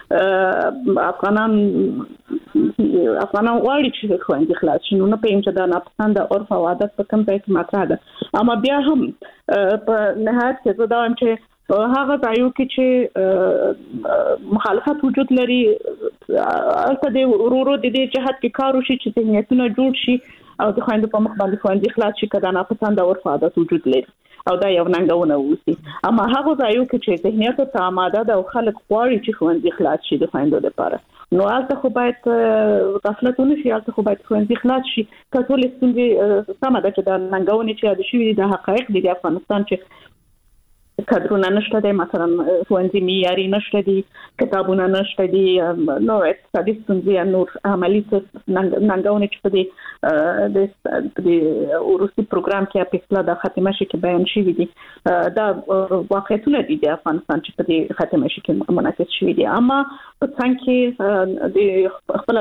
افغانان افغانان غواړي چې خوندې خلاص شي نو نه پېم چې دا ناپسنده عرف او عادت په کوم ځای کې مطرح ده. اما بیا هم په نهایت کې زه دا وایم چې هغه ځایو کې چې مخالفت وجود لري البته د ورورو د دې جهت کې کار وشي چې ذهنیتونه جوړ شي او د خويندو په مخ باندې خوندې خلاص شي کله ناپسنده عرف عادت وجود لري او دا یو ننګونه وسی. اما هغه ځایو کې چې ذهنیت ته آماده ده او خلک غواړي چې خوندې خلاص شي د خويندو لپاره نو هلته خو باید غفلت ونه شي هلته خو باید خوندې خلاص شي. که ټول ستونزې سمه ده چې د ننګونې چې یاد شوي د حقایق دي د افغانستان چې کادرونه نشته دي مثلا ښوونځي معیاري نشته دي کتابونه نشته دي نو اقتصادي ستونزې نور عملي ننګونې چې په دې د وروستي پروګرام کې په اصطلاح د ختمه شي کې بیان شوي دي دا واقعیتونه دي د افغانستان چې په دې ختمه شي کې منعکس شوي دي. اما په څنګه کې د خپل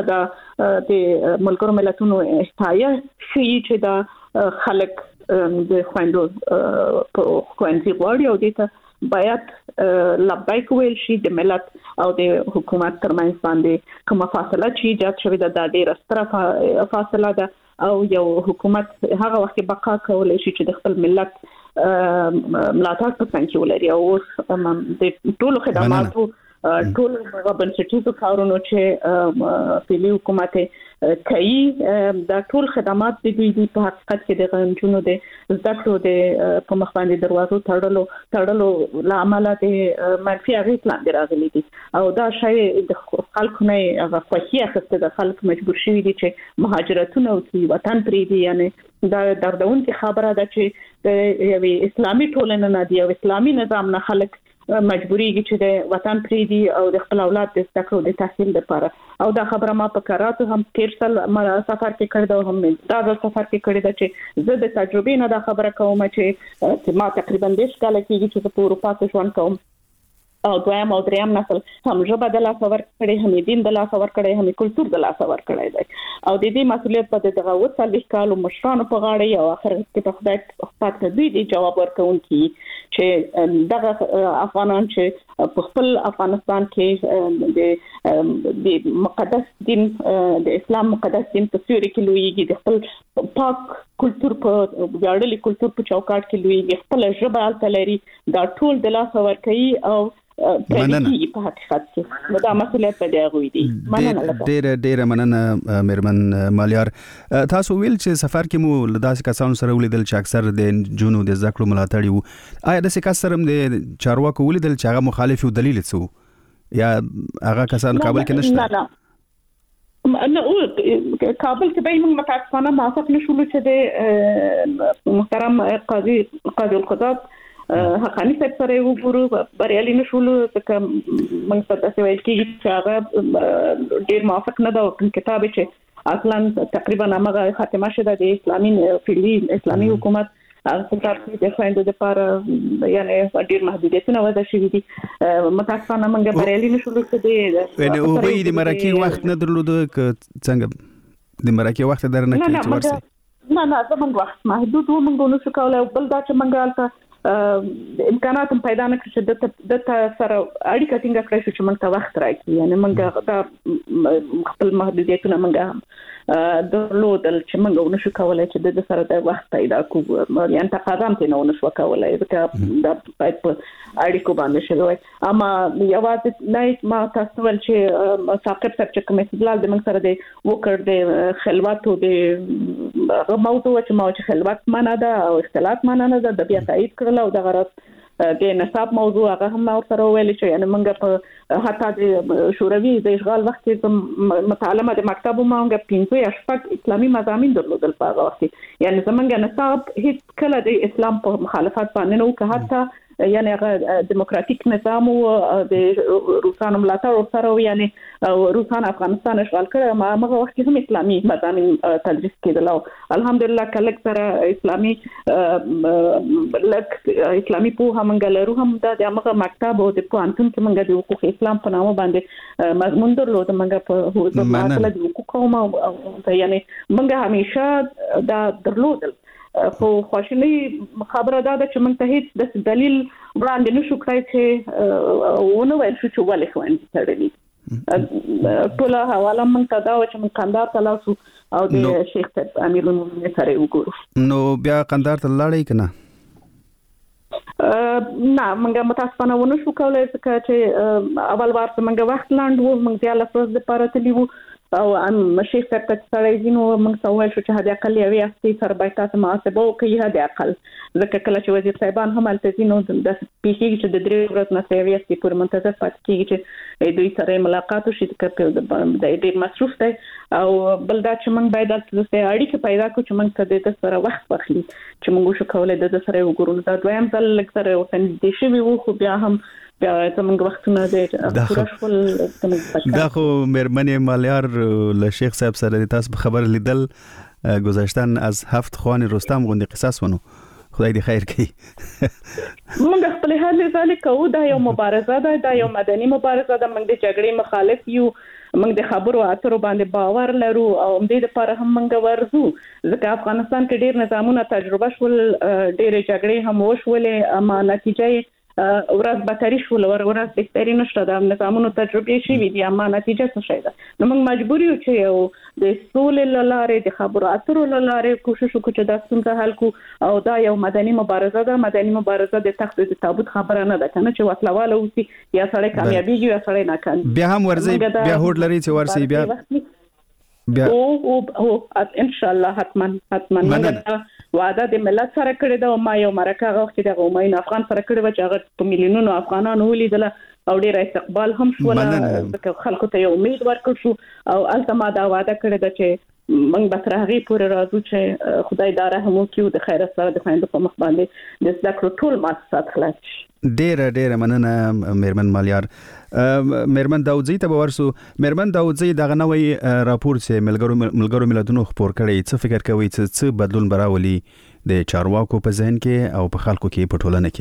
د ملګرو ملتونو احصایه شي چې دا خلک د خويندو په خويندې غواړي او دې ته باید لبیک ویل شي د ملت او د حکومت ترمنځ باندې کومه فاصله چې ایجاد شوې ده د ډېره ستره فاصله ده او یو حکومت هغه وخت بقا کولای شي چې د خپل ملت ملاتړ په څنګه ولري او د ټولو خدماتو ټول بنسټیزو کارونو چې فعلي حکومت کوي دا ټول خدمات د دوی په حقیقت کې د غنجونو د زده کړو د په مخ باندې دروازو تړلو تړلو لامل د منفي اغېز لاندې راغلي دي او دا شی د خلکو نه هغه خوښي اخیسته د خلک مجبور شوي دي چې مهاجرتونه وکړي وطن پرېږدي. یعنی دا دردونکې خبره ده چې د یوې اسلامي ټولنې نه دی او اسلامي نظام نه خلک مجبوریږي چې د وطن پریدي او د خپل اولاد د زده کړو د تحصیل لپاره او دا خبره ما په کاراتو هم تیر سال سفر کې کړی دا هم دا د سفر کې کړی دا چې زه د تجربې نه دا خبره کوم چې ما تقریبا دیش کال کې چې په اروپا کې ژوند کوم او دویم او دریم نسل هم ژبه د لاس ور کړي هم دین د لاس ور کړي هم کلچر د لاس ور کړي دی او د دې مسؤلیت په دغه وڅلې کالو مشرانو په غاړه او اخر کې په خدای خپل دوی د جواب ورکونکي چې دغه افغانان چې په خپل افغانستان کې د د مقدس دین د اسلام مقدس دین په سیوري کې لویږي د خپل پاک کلچر په ویاړلي کلچر په چوکاټ کې لویږي خپل ژبه التلري دا ټول د لاس ور کوي او
مننه
په حقیقت کې دا مسؤلیت په دی غوي دي. مننه
ډېر ډېر مننه مېرمن مالیار. تاسو ویل چې سفر کې مو لداسې کسانو سره ولیدل چې اکثر د جنونو د ذکر ملاتړي وو آیا د څه کسرم د چارواکو ولیدل چې هغه مخالف او دلیل څه یا هغه کسان کابل کې نشته؟
نه نه او کابل کې به موږ متاسفانه موافق نشو چې د محترم قاضي قاضي القضات حقانی صاحب سره وګورو بریالي نشول ځکه موږ په تاسو ویل کې چې هغه ډیر موافق نه دا کتاب چې اصلا تقریبا هغه خاتمه شوه د اسلامي فعلی اسلامي حکومت هغه کتاب د خويندو لپاره یعنی ډیر محدودیتونه وضع شوي دي متاسفانه موږ بریالي نشول چې د
ونه او به د مرکه وخت نه درلود څنګه د مرکه وخت درنه کې چې ورسې
نه نه زمونږ وخت محدود و موږ نو شو کولای بل دا چې موږ البته امکانات پیدا نه کړي چې د سره اړیکه ټینګه کړی چې موږ ته وخت راکړي یعنی موږ دا خپل محدودیتونه موږ درلودل چې موږ ونشو کولای چې د سره د وخت پیدا کوو یعنی تقاضا هم نه ونشو کولای ځکه دا په اړیکو باندې شوی اما یوازې نه ما تاسو ول چې ثاقب صاحب چې کوم استدلال د موږ سره د وکړ د خلواتو د موضوع چې ما چې خلوت معنا ده او اختلاط معنا نه ده د بیا تایید کړل او د غرض د نصاب موضوع هغه هم سره ویل چې یعنی موږ په حتی د شوروي د اشغال وخت کې متعلمه د مکتب مونږ پینځه یا شپږ اسلامي مضامین درلودل په هغه وخت یعنی زمونږ نصاب هیڅ کله د اسلام په مخالفت باندې نه و که حتی یعنی هغه دیموکراتیک نظام او د روسانو ملاتړ سره یعنی روسان افغانستان اشغال کړ ما هغه وخت هم اسلامي مضامین تدریس کېدل او الحمدلله کله سره اسلامي لک اسلامي په همغه لرو هم د هغه مکتب او د پوهنتون کې موږ د حقوق اسلام په نامه باندې مضمون درلود موږ په حقوق د حقوق قوم یعنی موږ همیشه دا درلودل خو خواشنی خبره ده چې موږ ته هیڅ د دلیل وړاندې نشو کړی چې ونه ویل شو چې ولې خوندې تړلې ټول حواله موږ ته دا و چې موږ کندهار ته لاړو او د شیخ صاحب امیر المؤمنین سره وګورو
نو بیا کندهار ته لاړې کنه
نه موږ متاسفانه ونه شو کولای ځکه چې اول وار څنګه وخت لاند وو موږ بیا لفظ د پاره تلی وو او ام مشیخ صاحب ته سره زینو موږ سوال شو چې هدا اقل یوي افتي سره بایتات محاسبه کوي هدا اقل ځکه کله چې وزیر صاحبان هم التزینو د پیښې چې د درې ورځې نه سیوي افتي پر منتظر پات کیږي چې دوی سره ملاقات وشي د ډېر مصروف دی او بل دا چې موږ باید د اړیکې پیدا کړو چې موږ ته د سره وخت واخلي چې موږ شو کولای د سره وګورو دا دویم ځل لکه سره وسنځ شي وو خو بیا هم بیا زمونږ وختونه د خورشول
دا خو مېرمنې مالیار له شیخ صاحب سره د تاسو خبر لیدل گذاشتن از هفت خوان رستم غوندي قصص ونو خدای دې خیر کړي
موږ خپل حال ځالې کوو دا یو مبارزه ده دا یو مدني مبارزه ده موږ د جګړې مخالف یو موږ د خبرو اترو باندې باور لرو او دې لپاره هم موږ ورزو ځکه افغانستان کې ډېر نظامونه تجربه شول ډېر جګړې هم وشولې اما نتیجه ورځ به تاریخ ول ور ورځ بهتري نشته د نظامونو تجربه شي وي دي اما نتیجه څه شي ده نو موږ مجبور یو چې یو د سولې لاره د خبرو اترو لاره کوشش وکړو چې دا څنګه حل کو او دا یو مدني مبارزه ده مدني مبارزه د تخت د تابوت خبره نه ده کنه چې وسلواله وسی یا سړی کامیابیږي یا سړی ناکام
بیا هم ورزي بیا هوډ لري چې ورسي بیا
بیا او او ان شاء الله حتما حتما وعده د ملت سره کړی دا ما یو مرکه غوښتي د غومین افغان سره کړی و چې هغه په میلیونونو افغانانو ولیدل او ډیر استقبال هم شو ځکه خلکو ته یو امید ورکړ شو او التما دا وعده کړی دا چې موږ به تر هغه پورې راځو چې خدای داره هم وکړي د خیر سره د خويندو په مخ باندې د ذکر ټول مؤسسات خلاص
ډیر ډیر مننه مېرمن مالیار مېرمن داوودزی ته ورسو مېرمن داوودزی دغه نوې راپور چې ملګرو ملګرو ملتونو خبر کړي څه فکر کوي چې څه بدلون براولي د چارواکو په ذهن کې او په خلکو کې په ټولنه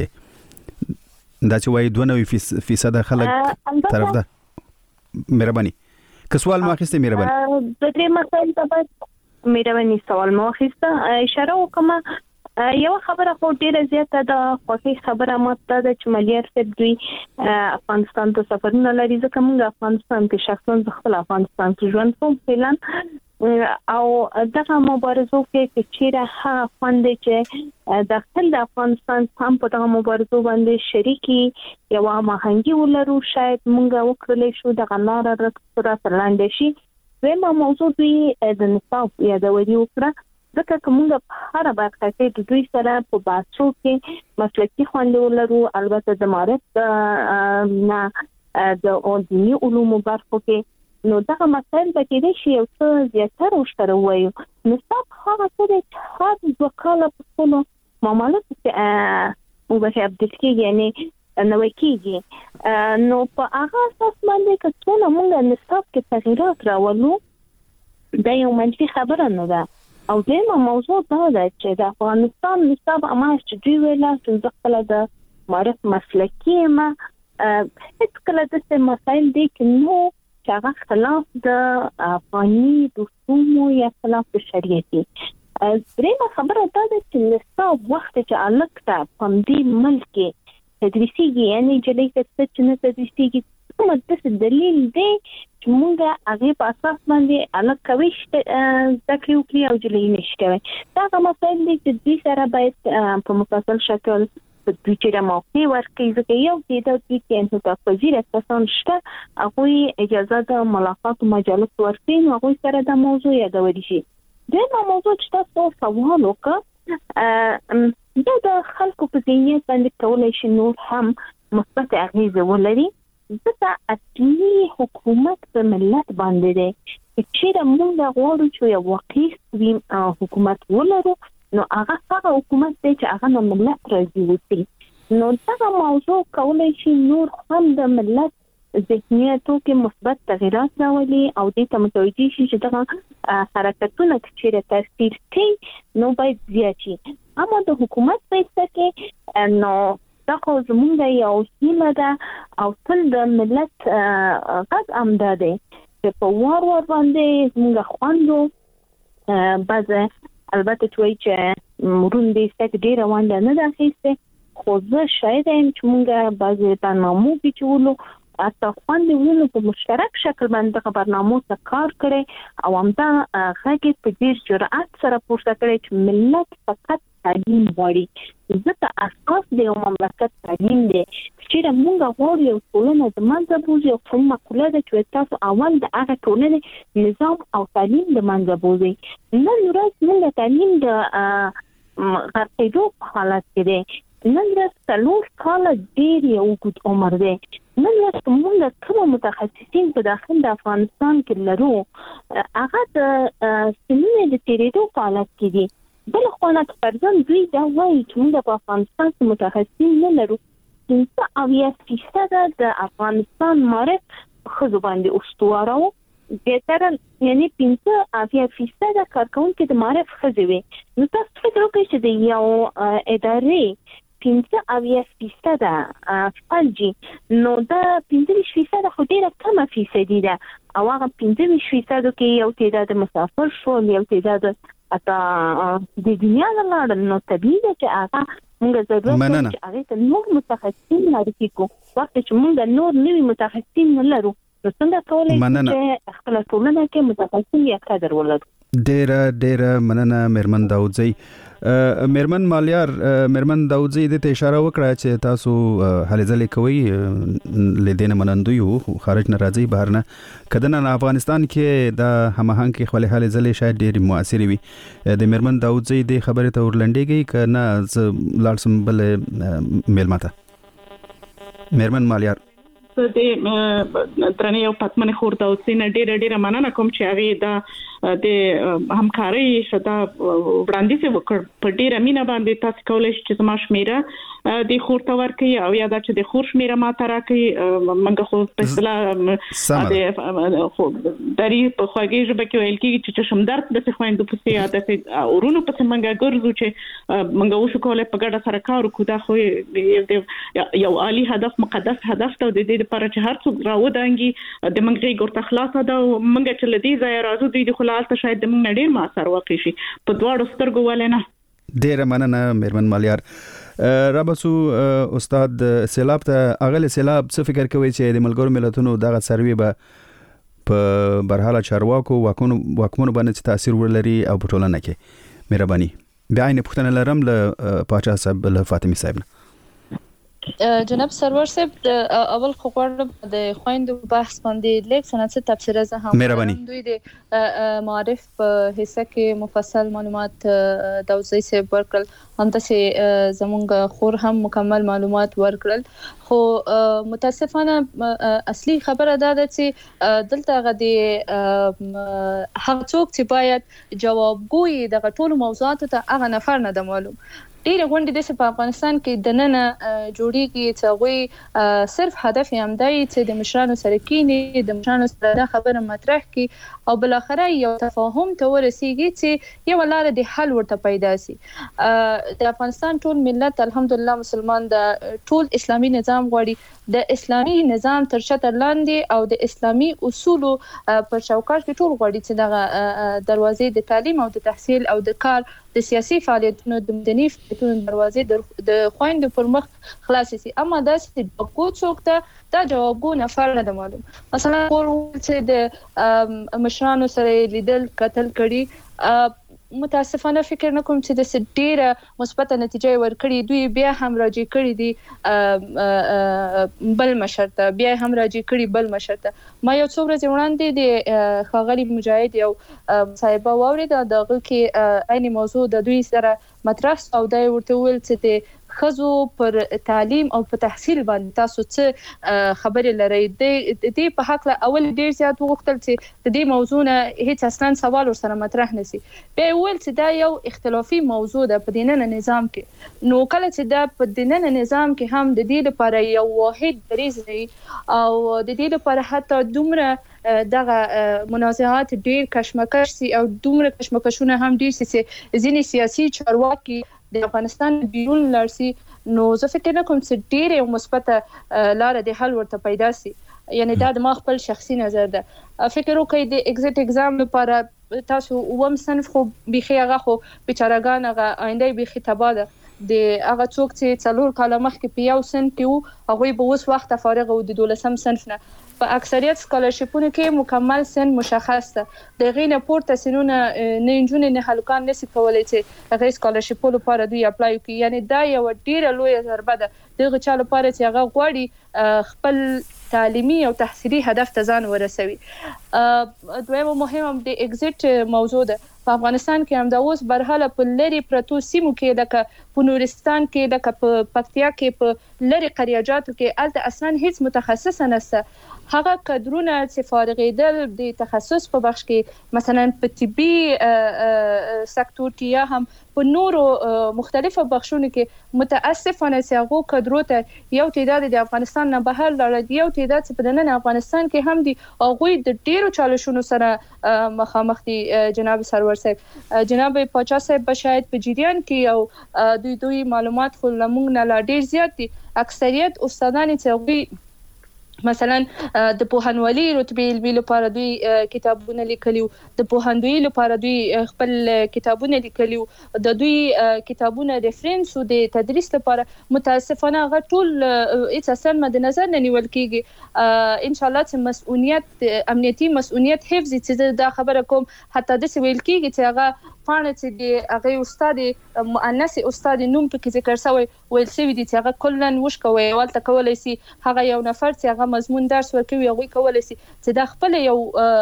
کې دا چې وایي دوه نوي فیصد خلک طرف ده مهرباني که سوال ما اخیسته مهرباني
د دې مسایل ته باید مهرباني سوال ما اخیسته اشاره وکم یو خبره خو ډیره زیاته ده خو خبره ماته ده چې مالیار صاحب دوی افغانستان ته سفرونه لري ځکه موږ افغانستان کې شخصا خپل افغانستان کې ژوند کوم فعلا او دغه مبارزو کې چیرې ها خوندې چې داخل د افغانستان هم په دغه مبارزو باندې شریکي یو ماهنګي ولرو شاید مونږ وکړلې شو د غلار رکسره ترلاندې شي زموږ موضوع دی د نصاب یا د ودی وکړه ځکه کومه په هر برخه کې د دوی سره په باسو کې مسلکي خوندې ولرو البته د معرفت نه د دیني علومو برخو کې نو دغه مسائل د کې شي او څه زیاتره وشتره وایو نصاب هغه څه چې هر وکاله په خپل معاملات کې او به ابدیټ کې یعنی نو کېږي نو په هغه اساس باندې که څونه موږ نصاب کې تغیرات راولو دا یو منفي خبره نه ده او دغه موضوع دا ده چې د افغانستان نصاب اماش چې دوی ویلا چې خپل د معرف مسلکي ما هیڅ کله د څه مسائل دي کې نو چې هغه خلاف د افغاني رسومو یا خلاف د شریعتي درېمه خبره دا ده چې لستا وخت چې الک ته په دې ملک کې تدریسيږي یعنی جلې ته چې نه تدریسيږي کوم څه دلیل دی چې موږ هغه په اساس باندې الک کوي ذکر وکړي او جلې نشته دا کوم مسایل دي چې دې سره باید په مفصل شکل په دې چې موقع ورکړي ځکه یو دې د دې کې انتخاب پذیر کسان شته هغه اجازه د ملاقات مجلس ورکړي نو هغه سره د موضوع یادول شي دا موضوع چې تاسو سوال وکړ دا د خلکو په ذهنیت باندې کولای شي نور هم مثبت اغیزه ولري ځکه اصلي حکومت په ملت باندې دی چې موږ غواړو چې یو واقعي حکومت ولرو نو هغه هغه حکومت دی چې هغه د ملت راځي وتی نو دا موضوع کولای شي نور هم د ملت ذهنیتو کې مثبت تغیرات راولي او دې ته متوجي شي چې دا حرکتونه چې تاثیر کوي نو باید زیات شي اما د حکومت په څیر کې نو دا خو زموږ یو سیمه ده او تل د ملت غږ امداده چې په وار وار باندې زموږ خوندو بعضه البته توی چې مروندې ست ډیر روانه نه ده هیڅ خو زه شاید هم چې موږ بعضه برنامو کې چولو اته خوندې ونه په مشترک شکل باندې خبرنامو څخه کار کړي او همدا هغه په ډیر جرأت سره پورته کړي چې ملت فقط تعلیم غواړي ځکه اساس د یو مملکت تعلیم دی چې موږ غواړو یو ټولنه د منځه بوزي او کوم مقوله ده چې تاسو اول د هغه ټولنې نظام او تعلیم د منځه بوزي نن ورځ موږ تعلیم د غرقېدو په حالت کې دی نن ورځ څلور کاله ډېر یو اوږد عمر دی نن ورځ موږ کوم متخصصین په داخل د افغانستان کې لرو هغه د سنینې د تیرېدو په حالت کې دي بل خو نه فرضاً دوی دا وایي چې موږ په افغانستان کې متخصصین نه لرو پنځه اویا فیصده د افغانستان معرف ښځو باندې استواره وو بهتره یعنی پنځه اویا فیصده کارکونکي د معرف ښځې وي نو تاسو فکر وکړئ چې د یو ادارې پنځه اویا فیصده فلجي نو دا پنځه فیصده خو ډېره کمه فیصدي ده او هغه پنځه فیصدو کې یو تعداد مسافر شو یو تعداد اته د دنیا لاړ نو طبيعي ده چې هغه موږ ضرورت چې هغه ته نور متخصصین معرفي کو وخت چې موږ نور نوي متخصصین نه لرو نو څنګه کولای شو چې خپل ټولنه کې متخصصین یې قدر ولرو
ډېر ډېر مننه میرمن داودزی میرمن مالیار میرمن داودزی د ته اشاره وکړه چې تاسو هلې ځلې کوي لیدنه منندوی یو خارج نه راځي بهر نه کدن نه افغانستان کې د هماهنګ کې خپل هلې ځلې شاید ډېر موثر وي د میرمن داودزی د خبره ته ورلنډيږي کنه لارسم بل میلماته میرمن مالیار
د درنې یو پاتمن خور داودزی نه ډېر ډېر مننه کوم چې هغه د د همکاري شته وړاندیز وکړ په ډیره مینه باندې تاسو کولای شئ چې زما شمیره د خور ته ورکړي او یا دا چې د خور شمیره ما ته راکړي منګه خو په اصطلاح د خو دری په خوږی ژبه کې ویل کېږي چې شمدرد د خويندو په سي عادت اورونو په منګه ګرځو چې منګه وشو کولای په ګډه سره کار وکړو دا خو یو عالی هدف مقدس هدف ته د دې لپاره چې هر څوک راودانګي د منګي ګورته خلاصه ده منګه چې لدی ځای راځو د خلاصه شاید د موږ ډیر ما اثر واقع شي په دواړو سترګو ولنه
ډیر مننه میرمن مالیار رابسو استاد سیلاب ته اغل سیلاب څه فکر کوي چې د ملګرو ملتونو دغه سروي به په برحاله چارواکو واکونو واکمنو باندې تاثیر ورلري او په ټولنه کې مهرباني بیا نه پښتنه لرم له پاچا صاحب له فاطمه صاحب
جناب سرور صاحب اول خو غواړم د خويندو بحث باندې لیک سنت تفسیر زه هم دوی د معرف حصہ کې مفصل معلومات داودزی صاحب ورکړل همداسې زمونږ خور هم مکمل معلومات ورکړل خو متاسفانه اصلي خبره دا ده چې دلته غدي هغه څوک چې باید جوابګوي د ټولو موضوعاتو ته هغه نفر نه د معلوم ډېر غونډې د په افغانستان کې د نن جوړیږي چې غوي صرف هدف یې همدای چې د مشرانو سره کینی د مشرانو سره د خبره مطرح کی او بل اخره یو تفاهم ته ورسیږي چې یو لار د حل ورته پیدا سي. د افغانستان ټول ملت الحمدلله مسلمان د ټول اسلامي نظام غواړي د اسلامي نظام تر شتر لاندې او د اسلامي اصولو پر چوکاټ کې ټول غواړي چې دغه دروازې د تعلیم او د تحصیل او د کار د سیاسي فعالیتونو د مدني فعالیتونو دروازې د خويندو پر مخ خلاص شي. اما دا چې کو څوک ته دا جوابونه فر نه معلوم. مثلا ورول چې د مشرانو سره لیدل قتل کړي متاسفانه فکر نکوم چې د ډیره مثبته نتیجه ورکړي دوی بیا هم راځي کړي دي بل مشرته بیا هم راځي کړي بل مشرته. ما یو څو ورځې وړاندې د خاغلی مجاهد یو صاحب واورید دغه کې عین موضوع د دوی سره مطرح او دا ورته ویل چې د خزو پر تعلیم او په تحصیل باندې تاسو څه خبرې لرئ. د دې په حق له اول ډیر زیات وغوښتل چې د دې موضوع نه هیڅ اصلا سوال ورسره مطرح نشي. بیا ویل چې دا یو اختلافي موضوع ده په دیننه نظام کې. نو کله چې دا په دیننه نظام کې هم د دې لپاره یو واحد دریځ دی او د دې لپاره حتی دومره دغه منازعات ډیر کشمکش سي او دومره کشمکشونه هم ډیر سي چې ځینې سیاسي چارواکي د افغانستان بیرون لارسي نو زه فکر نه کوم چې ډېر یو مثبته لار د حل ورته پیدا سي. یعنی دا د ما خپل شخصي نظر ده. فکر وکړئ د ایگزیټ ایگزام لپاره تاسو اووم صنف خو بيخي هغه خو بیچارهګان هغه آینده بيخي تباه ده. د هغه څوک چې څلور کاله مخکې په یو صنف کې وو هغوی به اوس وخت فارغ او د دولسم صنف نه په اکثریت سکالرشیپونو کې مکمل سن مشخص ده. د غینه پورته سنونه نه انجونې نه هلکان نشي کولای چې هغه سکالرشیپ لپاره دوی اپلای کړي. یعنی دا یو ډیره لویه ضربه ده دغه چا لپاره چې هغه غواړي خپل تعلیمي او تحصیلي هدف ته ځان ورسوي. دویمه مهمه د ایگزیټ موضوع ده. په افغانستان کې هم دا اوس برحاله په لری پرتو سیمو کې لکه په نورستان کې لکه په پکتیا کې په لری قریاجاتو کې الته اصلا هیڅ متخصص نشته. هغه کادرونه چې فارغېدل د تخصص په بخش کې مثلا په طبي سکتور کې یا هم په نورو مختلفو بخشونو کې متاسفانه چې هغه کادرو ته یو تعداد د افغانستان نه بهر لاړ یو تعداد چې په نن افغانستان کې هم دي هغه د ډیرو چالشونو سره مخامخ دي. جناب سرور صاحب جناب پاچا صاحب بشاید په جریان کې او دوی دوی معلومات خو لمونږ نه لا ډیر زیات دي. اکثریت استادان چې هغه مثلا د پوهنوالي رتبه علمي لپاره دوی کتابونه لیکلي د پوهندوی لپاره دوی خپل کتابونه لیکلي د دوی کتابونه ریفرنس او د تدریس لپاره متاسفانه هغه ټول هیڅ اصلا مد نظر نه نیول کیږي. ان شاء الله چې مسؤلیت امنیتي مسؤلیت حفظ چې دا خبره کوم حتی د ویل کیږي چې هغه فانه چې د هغه استاد مؤنث استاد نوم په کې ذکر شوی ویل شوی دي چې هغه کلن وشکوي ولته کولای سي هغه یو نفر چې هغه مضمون درس ورکوي هغه کولای سي چې دا خپل یو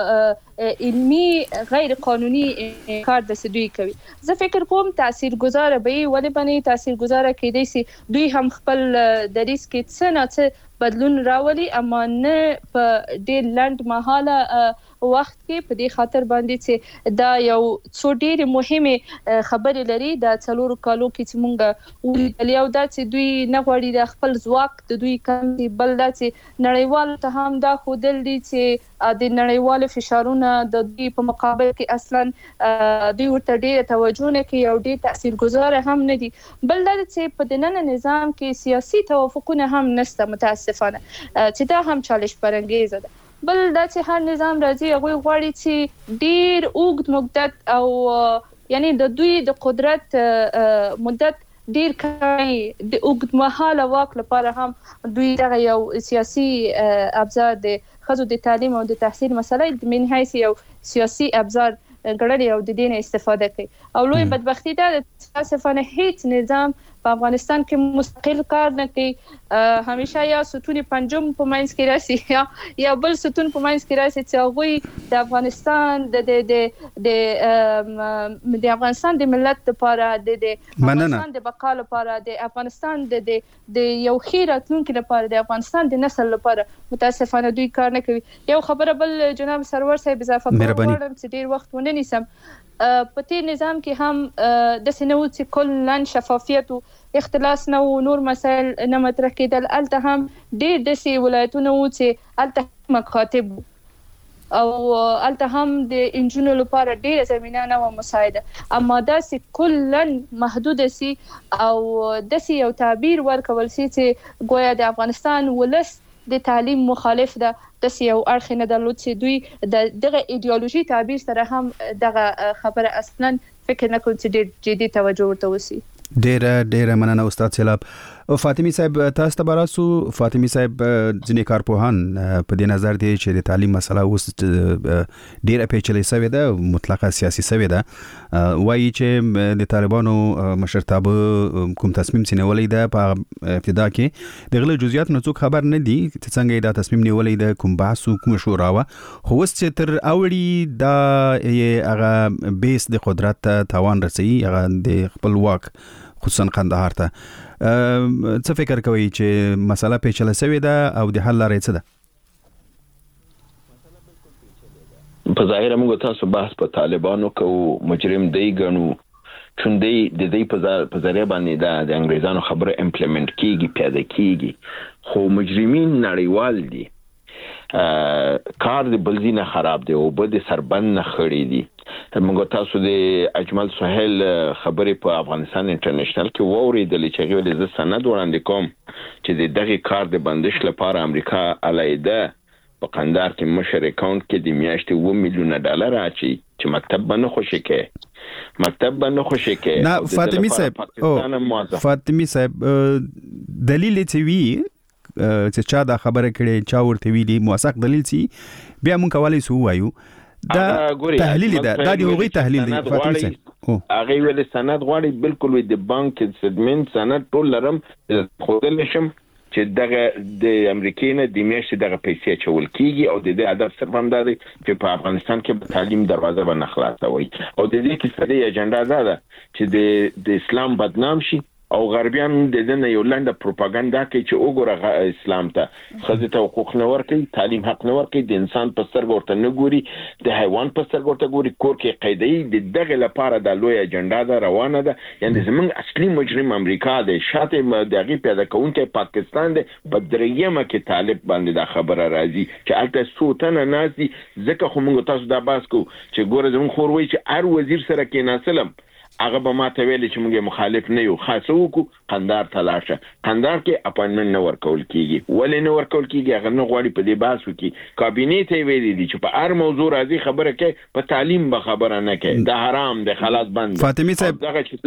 علمي غیر قانوني کار د سدوی کوي. زه فکر کوم تاثیرګذار به ولې باندې تاثیرګذار کېدای سي دوی هم خپل د ریسک څخه نه بدلون راولي اما نه په ډېر لنډ مهاله وخت کې په دې خاطر باندې چې دا یو څو ډېر مهمه خبرې لري د څلورو کالو کې چې مونږ ولیدل یو دا چې دوی نه غواړي د خپل ځواک د دوی کم دي بل دا چې نړیوال ته هم دا خودل دي چې د نړیوالو فشارونو د دوی په مقابل کې اصلا دوی ورته ډېر توجه نه کوي او ډېر تاثیرګذار هم نه دي. بل دا چې په دننه نظام کې سیاسي توافقونه هم نشته متاسفانه چې دا هم چالش برانګیزه ده. بل دا چې هر نظام راځي هغه غواړي چې ډیر اوږد مدت او یعنی د دوی د قدرت مدت ډیر کوي د اوږد مهاله واک لپاره هم دوی دغه یو سیاسي ابزار د خزو د تعلیم او د تحصیل مسله د من حیث یو سیاسي ابزار ګڼل او د دې نه استفاده کوي. او لوی بدبختی ده متاسفانه هیڅ نظام په افغانستان کې مستقل کار نه کوي. همیشه یا ستون پنجم په منځ کې راسي یا یا بل ستون په منځ کې راسي چې هغه د افغانستان د د د د افغانستان د ملت لپاره د د افغانستان د بقا لپاره د افغانستان د د یو خیر راتلونکي لپاره د افغانستان د نسل لپاره متاسفانه دوی کار نه کوي. یو خبره بل جناب سرور صاحب اضافه کوم چې ډیر وخت ونه نیسم په دې نظام کې هم د سينو چې کلن شفافیت او اختلاس نو نور مسائل نه مطرح کېدل. الته هم ډېر د سي ولایتونو چې الته مخاطب او الته هم د انجونو لپاره ډېر زمينه نه مساعده، اما دا سي کلن محدود سي او د سي یو تعبیر ورکول سي چې ګویا د افغانستان ولس د تعلیم مخالف ده، د سي یو اړخ نه درلود چې دوی د دغه ایدئولوژي تعبیر سره هم دغه خبره اصلا فکر نه کوي چې ډېر جدي توجه ورته وسی.
ډېر ډېر مننه استاد سیلاب. فاطمی صاحب تاسو ته براسو. فاطمی صاحب ځینې کارپوهان په دې نظر دي چې د تعلیم مسله اوس ډېره پیچلې شوې ده، مطلقه سیاسي شوې ده. وایي چې د طالبانو مشرتابه کوم تصمیم نیولې ده په ابتدا کې د غل جزئیات نه څوک خبر نه دي چې څنګه دا تصمیم نیولې ده، کوم بحث کوم شورا وا، خو اوس چې تر اوړي دا هغه بیس د قدرت توان رسي، هغه د خپل واک خصوصا قندهار ته. څه فکر کوي چې مسله پیچله شوې ده او د حل لارې څه ده؟
په ظاهر موږ تاسو بحث په طالبانو کو مجرم دی ګنو، چون دی د دې په ذریعہ باندې دا د انګریزانو خبره امپلیمنٹ کیږي، پیاده کیږي، خو مجرمین نړیوال دي. کار د بلزینه خراب دی او بده سربند نه خړې دي. موږ تاسو د اجمل سهیل خبرې په افغانستان انټرنیشنل کې ووریدل چې هغه ولې ز سند وړاندې کوم چې د دغه کار د بندش لپاره امریکا علیده په قندهار کې مشر اکاونټ کې د میاشتې اوه میلیونه ډالر اچي چې مکتب باندې خوشی کې مکتب باندې خوشی کې.
نه فاطمی صاحب فاطمی صاحب دلیل څه وی چې چا دا خبره کړي، چا ورته ویلي، موثق دلیل سي بیا مونږ کولای سو وایو دا تحلیل ده، دا دی هغه تحلیل دی. فاطمی صاحب
هغه ویل سند غواړي، بالکل وي د بانک سټمنټ سند ټول لرم، خودل شم چې دغه د امریکای نه د میاشتې دغه پیسې چول کیږي او د دې هدف صرف هم دا دی چې په افغانستان کې به تعلیم دروازه باندې خلاصوي او د دې کې څه دی اجنډا دا ده چې د د اسلام بدنام شي او غربیان د دې نه یو لنډه پروپاګاندا کوي چې وګوره اسلام ته خزه ته حقوق نه ورکړي، تعلیم حق نه ورکړي، د انسان په سترګو ورته نه ګوري، د حیوان په سترګو ورته ګوري، کور کې قاعده د دغه لپاره د لوی اجنډا ده روانه ده. یعنی زمونږ اصلي مجرم امریکا دی، شاته دغه پیدا کوونکی پاکستان دی، په درېیمه کې طالب باندې دا خبره راځي چې الته سوتنه نازي. ځکه خو موږ تاسو دا باس کو چې ګوره زمون خور وای چې هر وزیر سره کې ناسلم هغه به ماته ویل چې موږ مخالف نه یو، خاصو کو قندهار تلاشه، قندهار کې اپاینټمنټ نه ورکول کیږي، ولې نه ورکول کیږي؟ هغه نه غواړي په دې باسو کې کابینه ته ویلي دي چې په هر موضوع راځي خبره کوي، په تعلیم به خبره نه کوي، دا حرام دی، خلاص بند.
فاطمی صاحب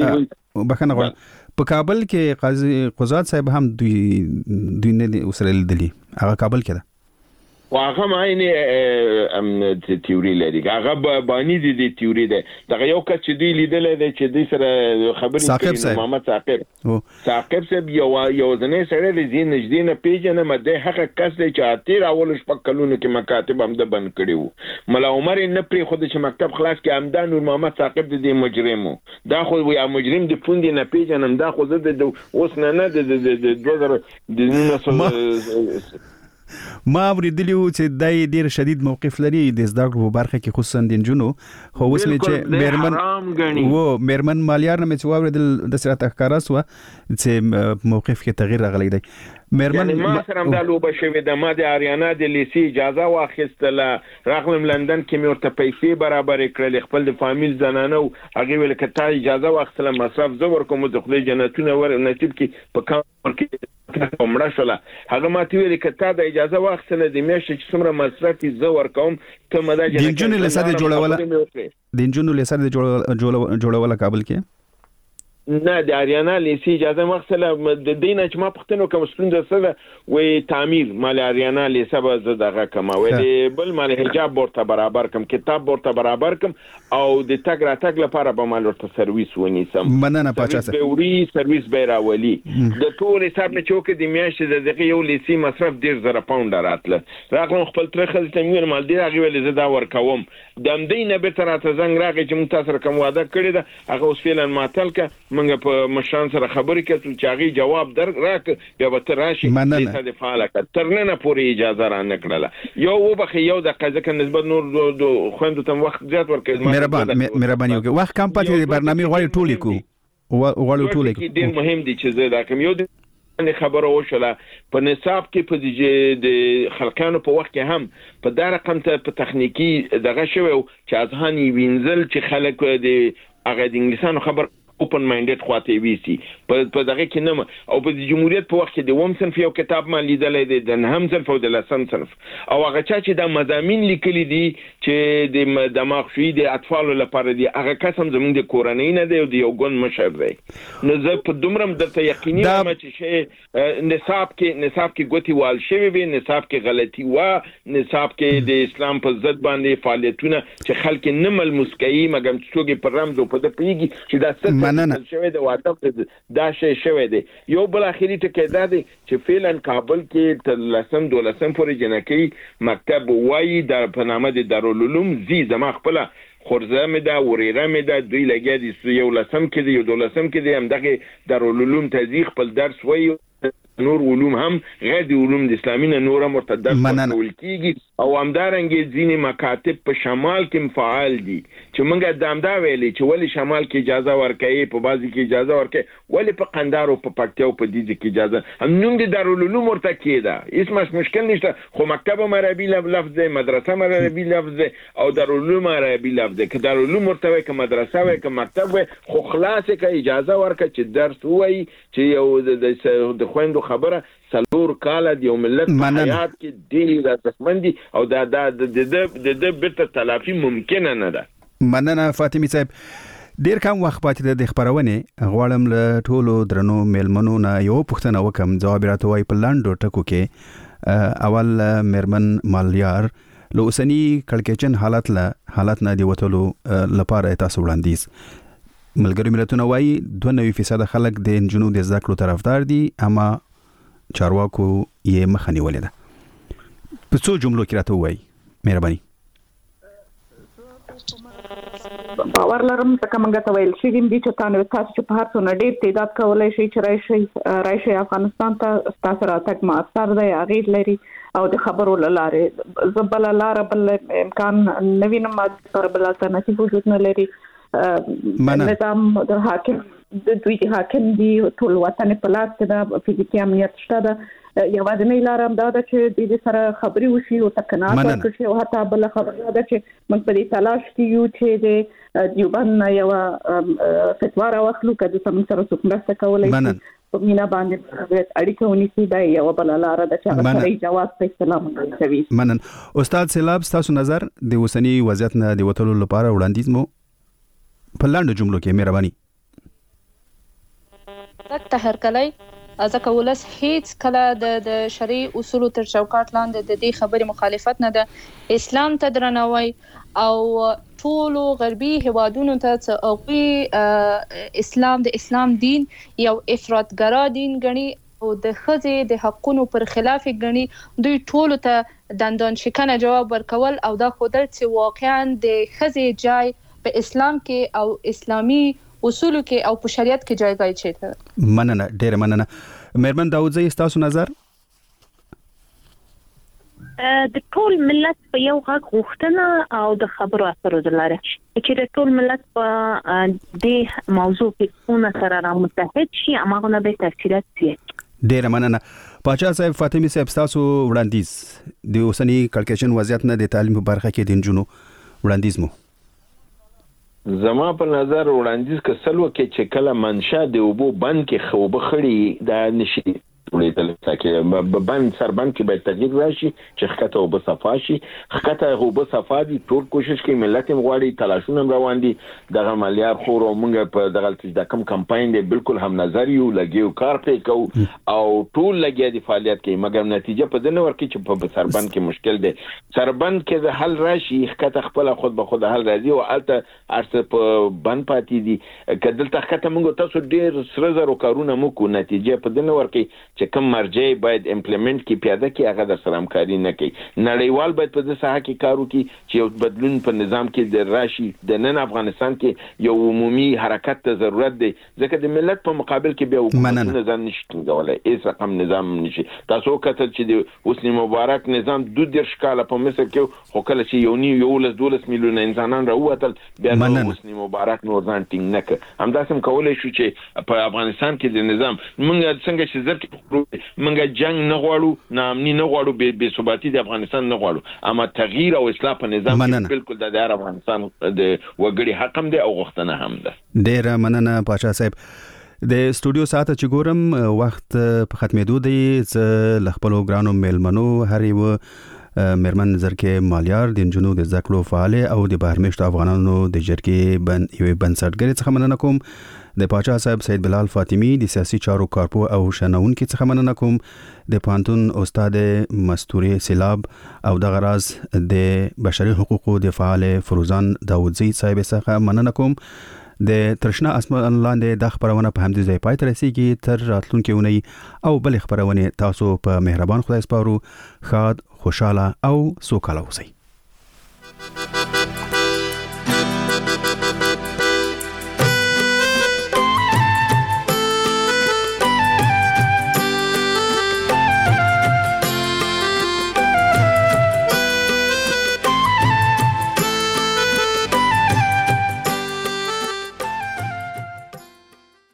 بخنه غواړم په کابل کې قاضي قضات صاحب هم دوی دوی نه وسره لیدلی، هغه کابل کې ده
واغه ماینه ام تیوري لري، هغه باندې دي د تیوري ده. دغه یو کس چې دی لیدل دی چې د سره خبرې کوي محمد ثاقب ثاقب صاحب یو یو ځنې سره د زین نږدې نه پیژنه مده حق کس دی چې اتیر اول شپږ کلونو کې مکاتب هم د بند کړیو. ملا عمر نه پری خود چې مکتب خلاص کې همدان نور محمد ثاقب د مجرمو دا خو یا مجرم د پوند نه پیژنم، دا خو د اوس نه نه د دوه زره
ما ورېدلی و چې دای ډیر شدید موقف لري د زده کړو په برخه کې، خصوصا د نجونو. خو اوس مې چې میرمن و میرمن مالیار نه مې چې واورېدل د سره تخکاره سوه چې موقف کې تغییر راغلی دی.
میرمن ما سره هم دا لوبه شوې ده، ما د اریانا د لیسي اجازه واخیستله، راغلم لندن کې مې ورته پیسې برابرې کړلې، خپل د فامیل زنانه و هغې ویل که تا اجازه واخیستله مصرف زه ورکوم، د خدای جنتونه ور نصیب کړي په کام کې مړه شوله. هغه ما ته ویلې که تا د اجازه واخیستله د میاشتې چې څومره مصرف یې زه ورکوم، ته مدا
د نجونو لیسه د جوړوله د نجونو لیسه د جوړوله کابل کې
نه د اریانا لیسي اجازه مخصله د دینه چې ما پښتنو کوم ستونزه سره وې تعمیر مال اریانا لیسه به زه دغه کوم وې بل مال حجاب ورته برابر کوم، کتاب ورته برابر کوم او د تګ را تګ لپاره به مال ورته سرویس ونیسم.
مننه پاچا صاحب.
دوري سرویس به راولي د ټول حساب نه چوک د میاشتې د دغه یو لیسي مصرف ډیر زره پاونډ راتله. راغلم خپل ترخه ته مې مال دی هغه ولې زه دا ورکوم، د دې نه به تر ته زنګ راغی چې مون تاسو کوم وعده کړی ده، هغه اوس فعلا ماتل ک موږ په مشران سره خبرې کړو چې هغه جواب در راک بیا به تر راشي
مننه
د فعال ترنه پورې اجازه را نکړه یو وبخې یو د قزه نسبت نور د خويندو تم وخت زیات ورکړي
مهربان مهرباني وکړه وخت کم پاتې برنامه غواړي ټولې کو غواړي ټولې کو
ډیر مهم دي چې زه دا کوم یو د خبره وشله په نصاب کې په د خلکانو په وخت کې هم په دا رقم ته په تخنیکی دغه شوی چې اذهان وینځل چې خلک د هغه د انګلیسانو خبر اوپن مایندډ خواته ویسي په په دغه کې نه او په جمهوریت په وخت کې د وم صنف یو کتاب ما لیدلې دی د نهم صنف او د لسم صنف او هغه چې د مضامین لیکلي دي چې د دماغ شوی د اطفال لپاره دی هغه قسم زموږ د کورنۍ نه دی او د یو ګون مشر دی نو زه په دومره درته یقیني یم چې شی نصاب کې نصاب کې ګوتی وال شوی وي نصاب کې غلطي وا نصاب کې د اسلام په ضد باندې فعالیتونه چې خلک نه ملموس کوي مګم څوګي پر رمز او په د پیږي چې دا مننه شوی د واټف دا شی شوی دی یو بل اخیری ټکی دا دی چې فعلا کابل کې تر لسم دولسم پورې جنکی مکتب وایي د پنامه د دارالعلوم زی زما خپل خورزه مې دا وریره مې دا دوی لګیا دي یو لسم کې دی یو دولسم کې دی هم دغه دارالعلوم تزیق خپل درس وایي نور علوم هم غیر د علوم د اسلامي نه نور مرتد کول کیږي او همدارنګه ځینې مکاتب په شمال کې فعال دي چې موږ دامدا ویلي چې ولی شمال کې اجازه ورکړي په بازي کې اجازه ورکړي ولی په قندار او په پکتیا او په دې کې اجازه هم نوم د دارالعلوم ورته کېده هیڅ مشکل نشته خو مکتب عربي لفظ دی مدرسه عربي لفظ دی او دارالعلوم عربي لفظ دی که دارالعلوم ورته وي که مدرسه وي که مکتب وي خو خلاص کې اجازه ورکړي چې درس وایي چې یو د خويندو خبره سلور کال د یو ملت حیات کې ډېر رسمندي او دا د د د بیرته تلافي ممکن نه ده
مننه فاطمه صاحب ډیر کم وخت پاتې د خبرونه غواړم له ټولو درنو میلمنو نه یو پوښتنه وکم جواب راته وای په لاندو ټکو کې اول میرمن مالیار له اوسنی کړکېچن حالت له حالت نه دی وتلو لپاره تاسو وړاندیز ملګری ملتونه وای دوه نوي فیصد خلک د انجنونو د زده کړو طرفدار دي اما چارواکو یې مخه نیولې ده په څو جملو کې راته وایي مهرباني
باور لرم چې کومه ته ویل شي دي چې تاسو تاسو په هر څه ډېر تعداد کولای شي چې راشي راشي افغانستان ته تاسو راتګ ما اثر دی اغیر لري او د خبرو لاره زبل لاره بل امکان نوینه ما پر بل الټرناتیو وجود نه لري نظام د حاکم د دوی د حاکم دی ټول وطن په لاس کې د فزیکي امنیت شته ده یوازې لاره هم دا ده چې د سره خبري وشي او تکنات ورکړي او حتی بل خبره ده چې موږ په دې تلاش کې یو چې د دیوبند یو فتوا راوخلو کده سم سره څوک مرسته کولای شي په مینا باندې اړیکه ونیسي دا یو بل لاره ده چې هغه سره جواز په سلام کوي
منن استاد سیلاب تاسو نظر د وسنی وضعیت نه د وټلو لپاره وړاندیز مو په لاندو جملو کې مهرباني
ته هر کله ځکه ولس هیڅ کله د د شرعي اصولو تر چوکاټ لاندې د دې خبرې مخالفت نه ده اسلام ته درناوی او ټول غربي هوادونو ته چې اسلام د اسلام دین یو افراطګرا دین ګڼي او د خځې د حقونو پر خلاف ګڼي دوی ټول ته دندان شکنه جواب ورکول او دا خودل چې واقعا د خځې جای په اسلام کې او اسلامي اصولو کې او په شریعت کې جایګای چیته
مننه ډېر مننه مهربان داوودزی تاسو نظر
د ټول ملت په یو غږ غوښتنه او د خبرو اترو د لارې چې د ټول ملت په دې موضوع کې څونه سره را متحد شي هغه نه به تفصیلات شي
ډېر مننه پاچا صاحب فاطمه صاحب تاسو وړاندیز د اوسنی کړکېچن وضعیت نه د تعلیم په برخه کې د انجونو وړاندیز مو
زما په نظر وړاندیز کسلو کې چې کله منشا د وبو بند کې خوب خړی د نشي ولیدل چې بند سر بند کې به تغییر راشي چې خکته وب صفا شي خکته وب صفا دي ټول کوشش کوي ملت مغواړي تلاشونه روان دي د عملیات خو موږ په دغه د کم کمپاین دی بالکل هم نظر یو لګیو کار پې کو او ټول لګیا دي فعالیت کوي مګر نتیجه په دنه ورکې چې په سر بند کې مشکل دی سر بند کې د حل راشي خکته خپل خود به خود حل راځي او الته ارسه په بند پاتې دي کدل تخته موږ تاسو ډیر سره زرو کارونه مو کو نتیجه په دنه ورکې چې کوم مرجع باید امپلیمنٹ کی پیاده کی هغه در سره همکاري نه کوي. نړیوال باید په دې ساحه کې کار وکړي چې یو بدلون په نظام کې د راشي. د نن افغانستان کې یو عمومي حرکت ته ضرورت دی ځکه د ملت په مقابل کې به حکومت نظام نشي ټینګولای. هیڅ رقم نظام نشي. تاسو کتل چې د حسنی مبارک نظام دوه دیرش کاله په مصر کې خو کله چې یو نی یو لس دولس میلیونه انسانان راووتل بیا نو حسنی مبارک نور ځان ټینګ نه کړ. همداسې هم کولای شو چې په افغانستان کې د نظام موږ څنګه چې زر کې موږ جنگ نه غواړو، ناامني نه غواړو، بې ثباتی د افغانستان نه غواړو، اما تغییر او اصلاح په نظام کې بالکل د افغانستان د وګړي حق هم دی او غوښتنه هم ده.
ډېر مننه پاشا صاحب. د سټوډیو ساعت چې ګورم وخت په ختمېدو دی. ز لخپلو ګرانو میلمنو هر یو مرمن زرکې مالیار د انجونو د ذکرو فعال او د بهرمشت افغانانو د جرګې بن یو بنسټګر څخه مننه کوم. د پاچا صاحب سید بلال فاطمی د سیاسي چارو کارپو او شنونکو څخه مننه کوم. د پانتون استاد مستوري سیلاب او د غراز د بشري حقوقو د فعال فروزان داوودزی صاحب څخه مننه کوم. د ترشنا اسمان لاندې د خبرونه په همدې ځای پای ته رسیږي. تر راتلونکي اونۍ او بل خبرونه تاسو په مهربان خدای سپارو. ښاد، خوشاله او سوکاله اوسئ.